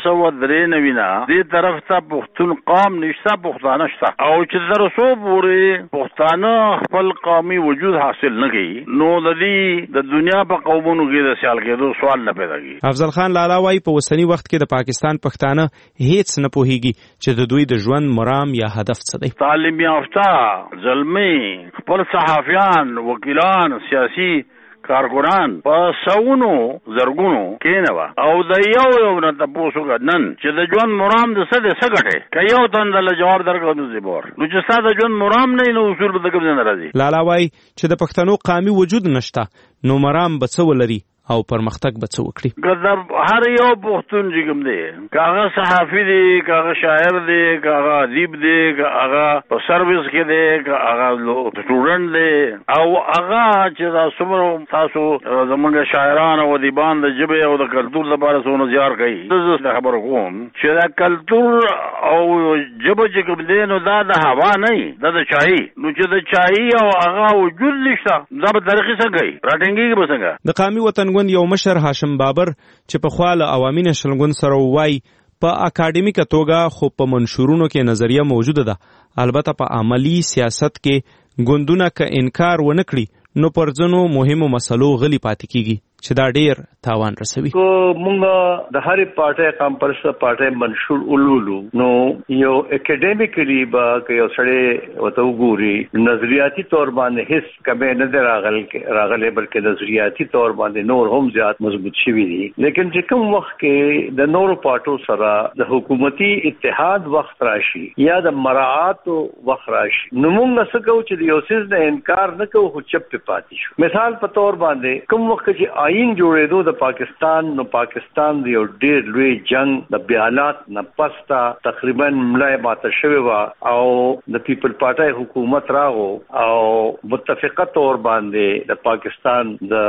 1893 نه دې طرف ته پښتون قام نشته، پښتانه شته، او چې تر څو پورې پښتانه خپل قومي وجود حاصل نه کړي نو د دې د دنیا په قومونو کې د سیال کېدو سوال نه پیدا کیږي. افضل خان لالا وایي په اوسني وخت کې د پاکستان پښتانه هیڅ نه پوهیږي چې د دوی د ژوند مرام یا هدف څه دی. تعلیم یافته زلمی خپل صحافیان، وکیلان، سیاسي کارګران په سونو زرګونو کېنوا او د یو نه تاسو غنن چې د ژوند مرام د څه د څه غټه که یو تندل جواب درکو د زیبور نو چې ستاسو ژوند مرام نه نو اصول به کوم نه راځي. لالا وایي چې د پښتنو قومي وجود نشته نو مرام به څه ولري او پرمختګ به څه وکړي. ګذر هر یو پښتون چې کوم دی کاغه صحافي دی، کاغه شاعر دی، کاغه ادیب دی، کاغه په سرویس کې دی، کاغه سټوډنټ دی، او هغه چې تاسو زمونږ شاعران او ادیبان د ژبې او د کلتور لپاره څونه زیار کوي. زه خبر کوم چې دا کلتور او ژبه چې کوم دی نو دا د هوا نه دا د چای نو چې د چای او هغه وجود نشته دا به طریقې څنګه کوي راټینګي به څنګه. د قومي وطن یو مشر هاشم بابر چې په خواله عوامي نېشنل ګوند سره وایي په اکاډمیکه توګه خو په منشورونو کې نظریه موجوده ده، البته په عملی سیاست کې ګوندونه که انکار ونه کړي نو پر ځینو مهمو مسلو غلي پاتې کیږي چې دا ډیر تاوان رسوي. کو مونږ د هرې پارټۍ کمپرس پارټۍ منشور ولولو نو یو اکیډمیکلی با که یو سړی وته وګوري نظریاتي تور باندې هیڅ کمه نه راغله بلکې نظریاتي تور باندې نور هم زیات مضبوط شوی دي. لیکن چې کوم وخت کې د نورو پارټو سره د حکومتي اتحاد وخت راشي یا د مراعات وخت راشي نو مونږ څه کوو چې یو څه نه انکار نه کوو خو چپ پاتې شو. مثال په تور باندې کوم وخت چې آئین جوړېدو د پاکستان نو پاکستان د یو ډېر لوی جنگ د بیالات نه پستا تقریبا ملای ماته شوی و او د پیپل پارټای حکومت راغو او متفقه تور باندې د پاکستان د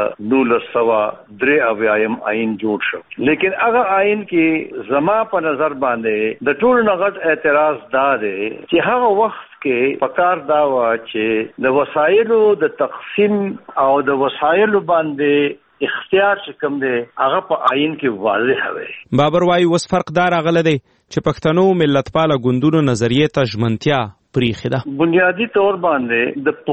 1993 آئین جوړ شو. لیکن هغه آئین کې زما په نظر باندې د ټول نغټ اعتراض دا دی چې هغه وخت کې پکار دا و چې د وسایلو د تقسیم او د وسایلو باندې اختیار چې کوم دی هغه په آئین کې واضح وي. بابر وايي اوس فرق دا راغلی دی چې پښتنو ملتپاله ګوندونو نظریې ته ژمنتیا پریښې ده. بنیادی طور باندې د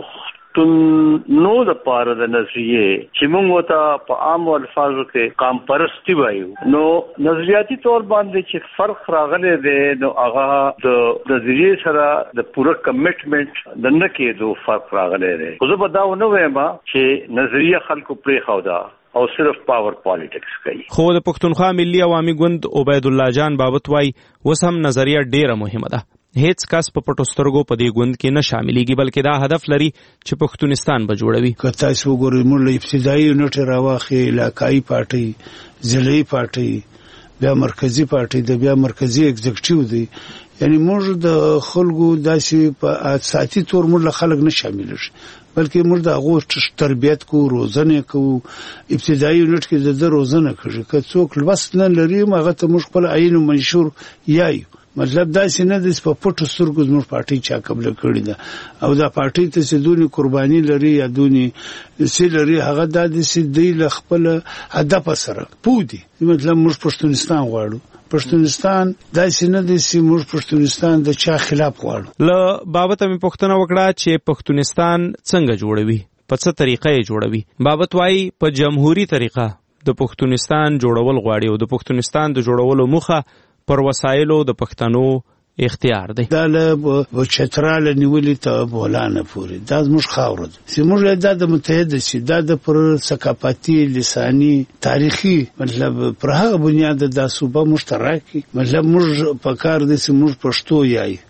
پښتنو د پاره د نظریې چې موږ ته په عام الفاظو کې قام پرستی وایو نو نظریاتي طور باندې چې فرق راغلی دی نو هغه د نظریې سره د پوره کمټمنټ د نه کېدو فرق راغلی دی. خو زه به دا ونه وایم چې نظریه خلکو پرېښوده او صرف پاور پالیټکس کوي. خو د پښتونخوا ملي عوامي ګوند عبید الله جان بابت وایي اوس هم نظریه ډیره مهمه ده. هیڅ کس په پټو سترګو په دې ګوند کې نه شاملېږي بلکې دا هدف لري چې پښتونستان به جوړوي. که تاسو وګورئ موږ له ابتدایي نوټ راواخې علاقایي پارټۍ ضلعي پارټۍ بیا مرکزی پارټۍ د بیا مرکزی ایگزیکټیو دی یعنی موږ د خلکو داسې په ساتي تور موږ له خلک نه شامل شي بلکې موږ د هغو تربیت کو روزنه کو ابتدایي یونټ کې د روزنه کوي که څوک لوست نه لري هغه ته موږ خپل عین منشور یایو مطلب دا چې نه د په پټو سترګو زموږ پارټۍ چا قبل کړی ده او دا پارټۍ ته چې دونی قرباني لري یا دونی سی لري هغه د دې دی ل خپل هدف سره پودي مطلب موږ پښتونستان غواړو پښتونستان داسې نه دی چې موږ پښتونستان د چا خلاف غواړو. له بابت مې پوښتنه وکړه چې پښتونستان څنګه جوړوي په څه طریقه یې جوړوي. بابت وایي په جمهوریت طریقه د پښتونستان جوړول غواړي او د پښتونستان د جوړولو موخه پر وسایلو د پښتنو اختیار دی. دا له چتراله نیولې ته بولانه پورې دا زموږ خاور ده چې موږ دا د متحد شي دا د پر ثقافتي لساني تاریخي مطلب پر هغه بنیاد د صوبه مشترکي مطلب موږ په کار دي چې موږ پښتو یای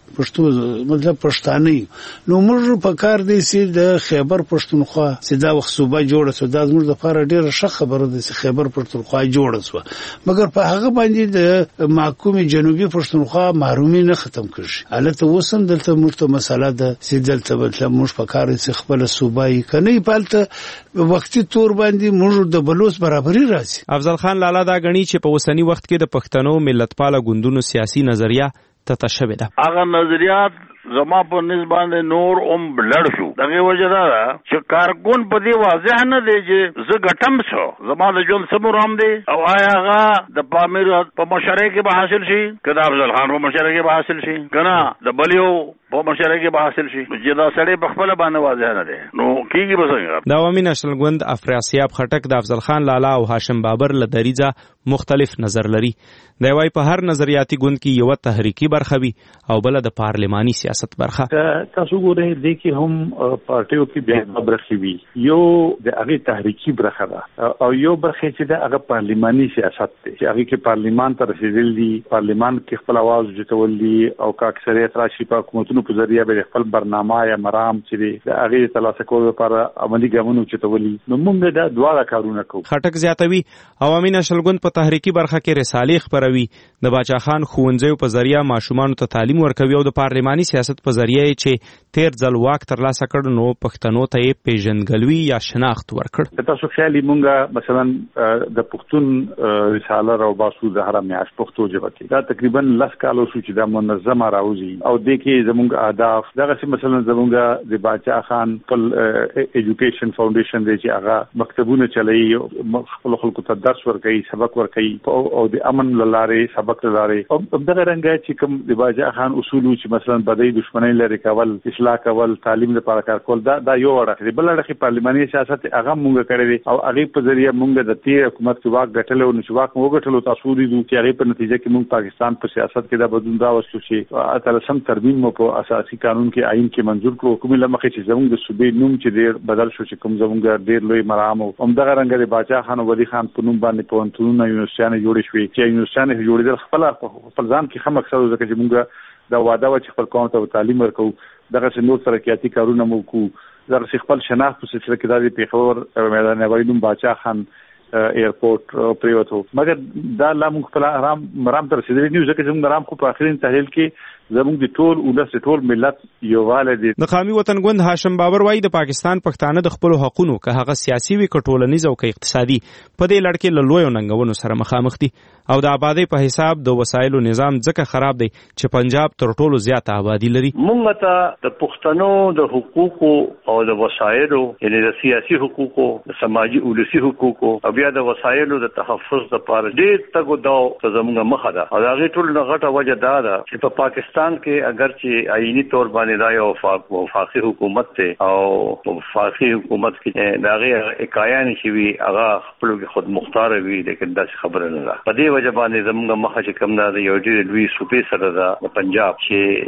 پښتو مطلب پښتانه نو موږ په کار دی چې د خیبر پښتونخوا سیدا وخت صوبه جوړه شو دا زموږ لپاره ډیره ښه خبره ده چې خیبر پښتونخوا جوړه شو مګر په هغه باندې د محکوم جنوبي پښتونخوا محرومي نه ختم کړي البته وسم دلته موږ ته مسله ده چې دلته مطلب موږ په کار چې خپل صوبه یې کني پالته وختي تور باندې موږ د بلوچ برابرۍ راځي. افضل خان لالا دا غني چې په وسنی وخت کې د پښتنو ملتپاله ګوندونو سیاسي نظریه تتشبه ده. هغه نظریات زما په نسبت نور بلړ شو دغه وجه دا چې کارکون په دی واضح نه دی چې زه ګټم شو زما د ژوند سمور هم دی او آیا هغه د پامیر په مشرۍ کې به حاصل شي کله افضل خان په مشرۍ کې به حاصل شي کنه د بلیو په مشرۍ کې به حاصل شي چې دا سړی په خپل باندې واضح نه دی نو کیږي به څنګه. د عوامي نېشنل ګوند افراسیاب خټک د افضل خان لالا او هاشم بابر له دریځه مختلف نظر لري. دی وايي په هر نظریاتي ګوند کې یو تحریکی برخه وي او بل د پارلماني سیاست برخه. تاسو ګورئ د کې هم پارټیو کې بیا برخه وي یو د هغه تحریکی برخه ده او یو برخه چې د هغه پارلماني سیاست ده چې هغه کې پارلمان ته رسیدل دي پارلمان کې خپل आवाज جوړول دي او کا اکثریت راشي په حکومتونو په ذریعہ به خپل برنامه یا مرام چې د هغه ترلاسه کولو لپاره عملی ګامونه چتولي نو موږ دا دواړه کارونه کوو. خټک زیاتوي عوامي نېشنل ګوند په تحریکی برخه کې رسالې خبروي د باچا خان ښوونځیو په ذریعہ ماشومان ته تعلیم ورکوي او د پارلماني سیاست په ذریعہ چې تیر ځل واک ترلاسه کړ نو پښتنو ته یې پیژندګلوي یا شناخت ورکړ. تاسو خیالي مونږه مثلا د پښتون رساله راو باسو د هر میاش پښتو ژبه کې دا تقریبا 10 کالو شو چې دا منظمه راوځي او د کې زمونږ اهداف دغه مثلا زمونږ د باچا خان خپل ایجوکیشن فاونډیشن دی چې هغه مکتبونه چلایي خپل خلکو ته درس ورکوي سبق ورکوي او د امن لاره سبق لاره او دغه رنګ چې کوم د باچا خان اصول چې مثلا بدی دښمنۍ لري کول اصلاح کول تعلیم لپاره کار کول دا یو اړه دی بل اړه پارلماني سیاست هغه مونږ کړی او هغه په ذریعہ مونږ د تیر حکومت کې واک غټل او نشواک مو غټلو تاسو دي چې هغه په نتیجه کې مونږ پاکستان په سیاست کې دا بدلون راوستو چې اتلسم ترمیم مو په اساسي قانون کې آئین کې منظور کړو کومه لمخې چې زموږ د صوبې نوم چې ډیر بدل شو چې کوم زموږ ډیر لوی مرام او همدغه رنګ د باچا خان او ولی خان په نوم باندې پونتونونه یونیورسيټیانه جوړې شوې چې یونیورسيټیانه جوړېدل خپل ځان کې هم اکثر ځکه چې مونږ دا واده و چې خپل قوم ته تعلیم ورکو دغه څنګه ترقیاتي کارونه مو کو دغه خپل شناخت په سلسله کې د پیښور میدان نوی نوم باچا خان ایرپورټ پریوتو مګر دا لا موږ خپل مرام تر رسیدلی نیو ځکه چې موږ مرام خو په اخرین تحلیل کې زموږ د ټول ولس ټول ملت یوواله دي. د قومي وطن ګوند هاشم بابر وايي د پاکستان پښتانه د خپل حقوقو که هغه سیاسي وي کټولنیز او که اقتصادي په دې لړ کې له لویو ننګونو سره مخامخ دي او د آبادی په حساب د وسایلو نظام ځکه خراب دی چې پنجاب تر ټولو زیاته آبادی لري. موږ ته د پښتنو د حقوقو او د وسایلو یعنی د سیاسي حقوقو د سماجی ولسی حقوقو او بیا د وسایلو د تحفظ لپاره ډېر تګو داو ته زموږ مخه ده او هغه ټول غټه وجه ده چې په پاکستان کې اگر چې آئینی طور باندې دا یو وفاقي حکومت ته او وفاقي حکومت کې داغه اکایان شي وي هغه خپل خود مختار وي لیکن دا خبره نه ده په دې وجه باندې زموږ مخه چې کوم نه یو ډېر لوی صوبې سره ده پنجاب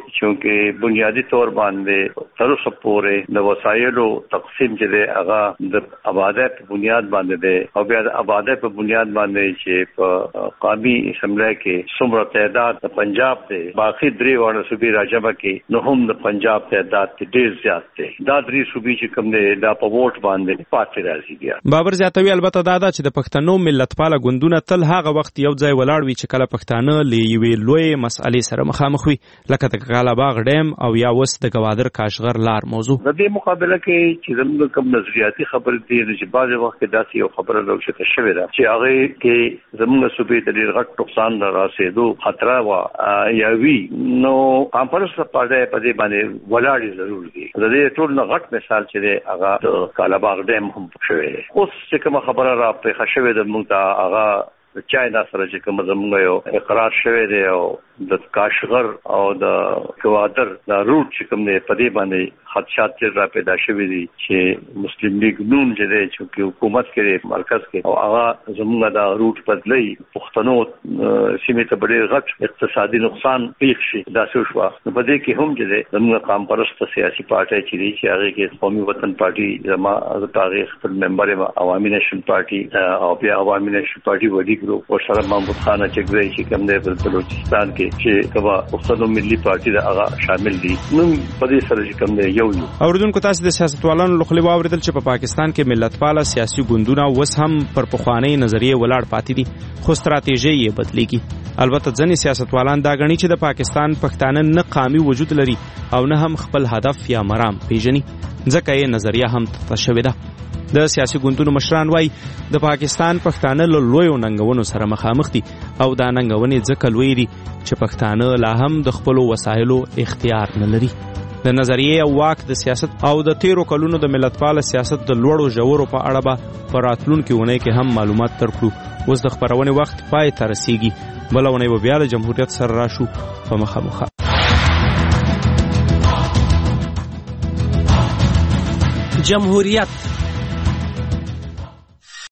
چې بنیادی طور باندې تر اوسه پورې د وسایلو تقسیم چې ده هغه د آبادی په بنیاد باندې ده او بیا د آبادی په بنیاد باندې چې په قومي اسمبلی کې څومره تعداد د پنجاب ده باقي درې وړ صوبې راجمه کې نو هم د پنجاب تعداد ډېر زیات دی دا درې صوبې چې کوم دی دا په ووټ باندې پاتې راځي بیا. بابر زیاتوي البته دا چې د پښتنو ملتپاله ګوندونه تل هغه وخت یو ځای ولاړ وي چې کله پښتانه له یوې لوی مسئلې سره مخامخ وي لکه د کالاباغ ډیم او یا وس د گوادر کاشغر لار موضوع. د دې مقابله کې چې زموږ کوم نظریاتي خبرې دي چې بعض وخت داسې یو خبره راوښته شوې ده چې هغه کې زموږ صوبې ته ډېر غټ نقصان راسېدو خطر وا یا وی نو کانفرنس پارټي په دې باندې ولاړې ضرور دي. د دې ټول نه غټ مثال چې دی هغه د کالاباغ ډیم هم شوی دی. اوس چې کوم خبره را پېښه شوې ده موږ ته هغه چاینا سره چې کوم زموږ یو اقرار شوی دی او د کاشغر او د کوادر د روټ چې کوم دی په دې باندې خدشات چې را پیدا شوي دي چې مسلم لیگ نون چې دی چې حکومت کې مرکز کې او هغه زموږ د روټ بدلی پښتنو سیمې ته ډېر غټ اقتصادي نقصان پیښ شي دا څه شو نو په دې کې هم چې دی زموږ قوم پرست سیاسي پارټي چې دی چې هغه کې قومي وطن پارټي زما د تاریخ خپل ممبر عوامي نېشنل پارټي او بیا عوامي نېشنل پارټي وډي ګروپ او سره محمود خان چګري چې کوم دی په بلوچستان کې چې کبا پښتنو ملي پارټي دا هغه شامل دي نو په دې سره چې کوم دی یو اوریدونکو تاسو د سیاستوالانو لخوا واوریدل چې په پاکستان کې ملتپاله سیاسي ګوندونه اوس هم پر پخوانی نظریه ولاړ پاتې دي خو ستراتیژي یې بدلیږي البته ځینې سیاستوالان دا غني چې د پاکستان پښتانه نه قومي وجود لري او نه هم خپل هدف یا مرام پیژني ځکه یې نظریه هم تشوي ده د سیاسي ګوندونو مشران وایي د پاکستان پښتانه له لویو ننګونو سره مخامخ دي او دا ننګونې ځکه لوی دي چې پښتانه لا هم د خپلو وسایلو اختیار نه لري د نظریه او واک د سیاست او د تیرو کلونو د ملتپاله سیاست د لوړو ژورو په اړه به په راتلونکي اونۍ کې هم معلومات ترکړو اوس د خپرونې وخت پای ته رسیږي بله اونۍ به بیا د جمهوریت سره راشو په مخامخ جمهوریت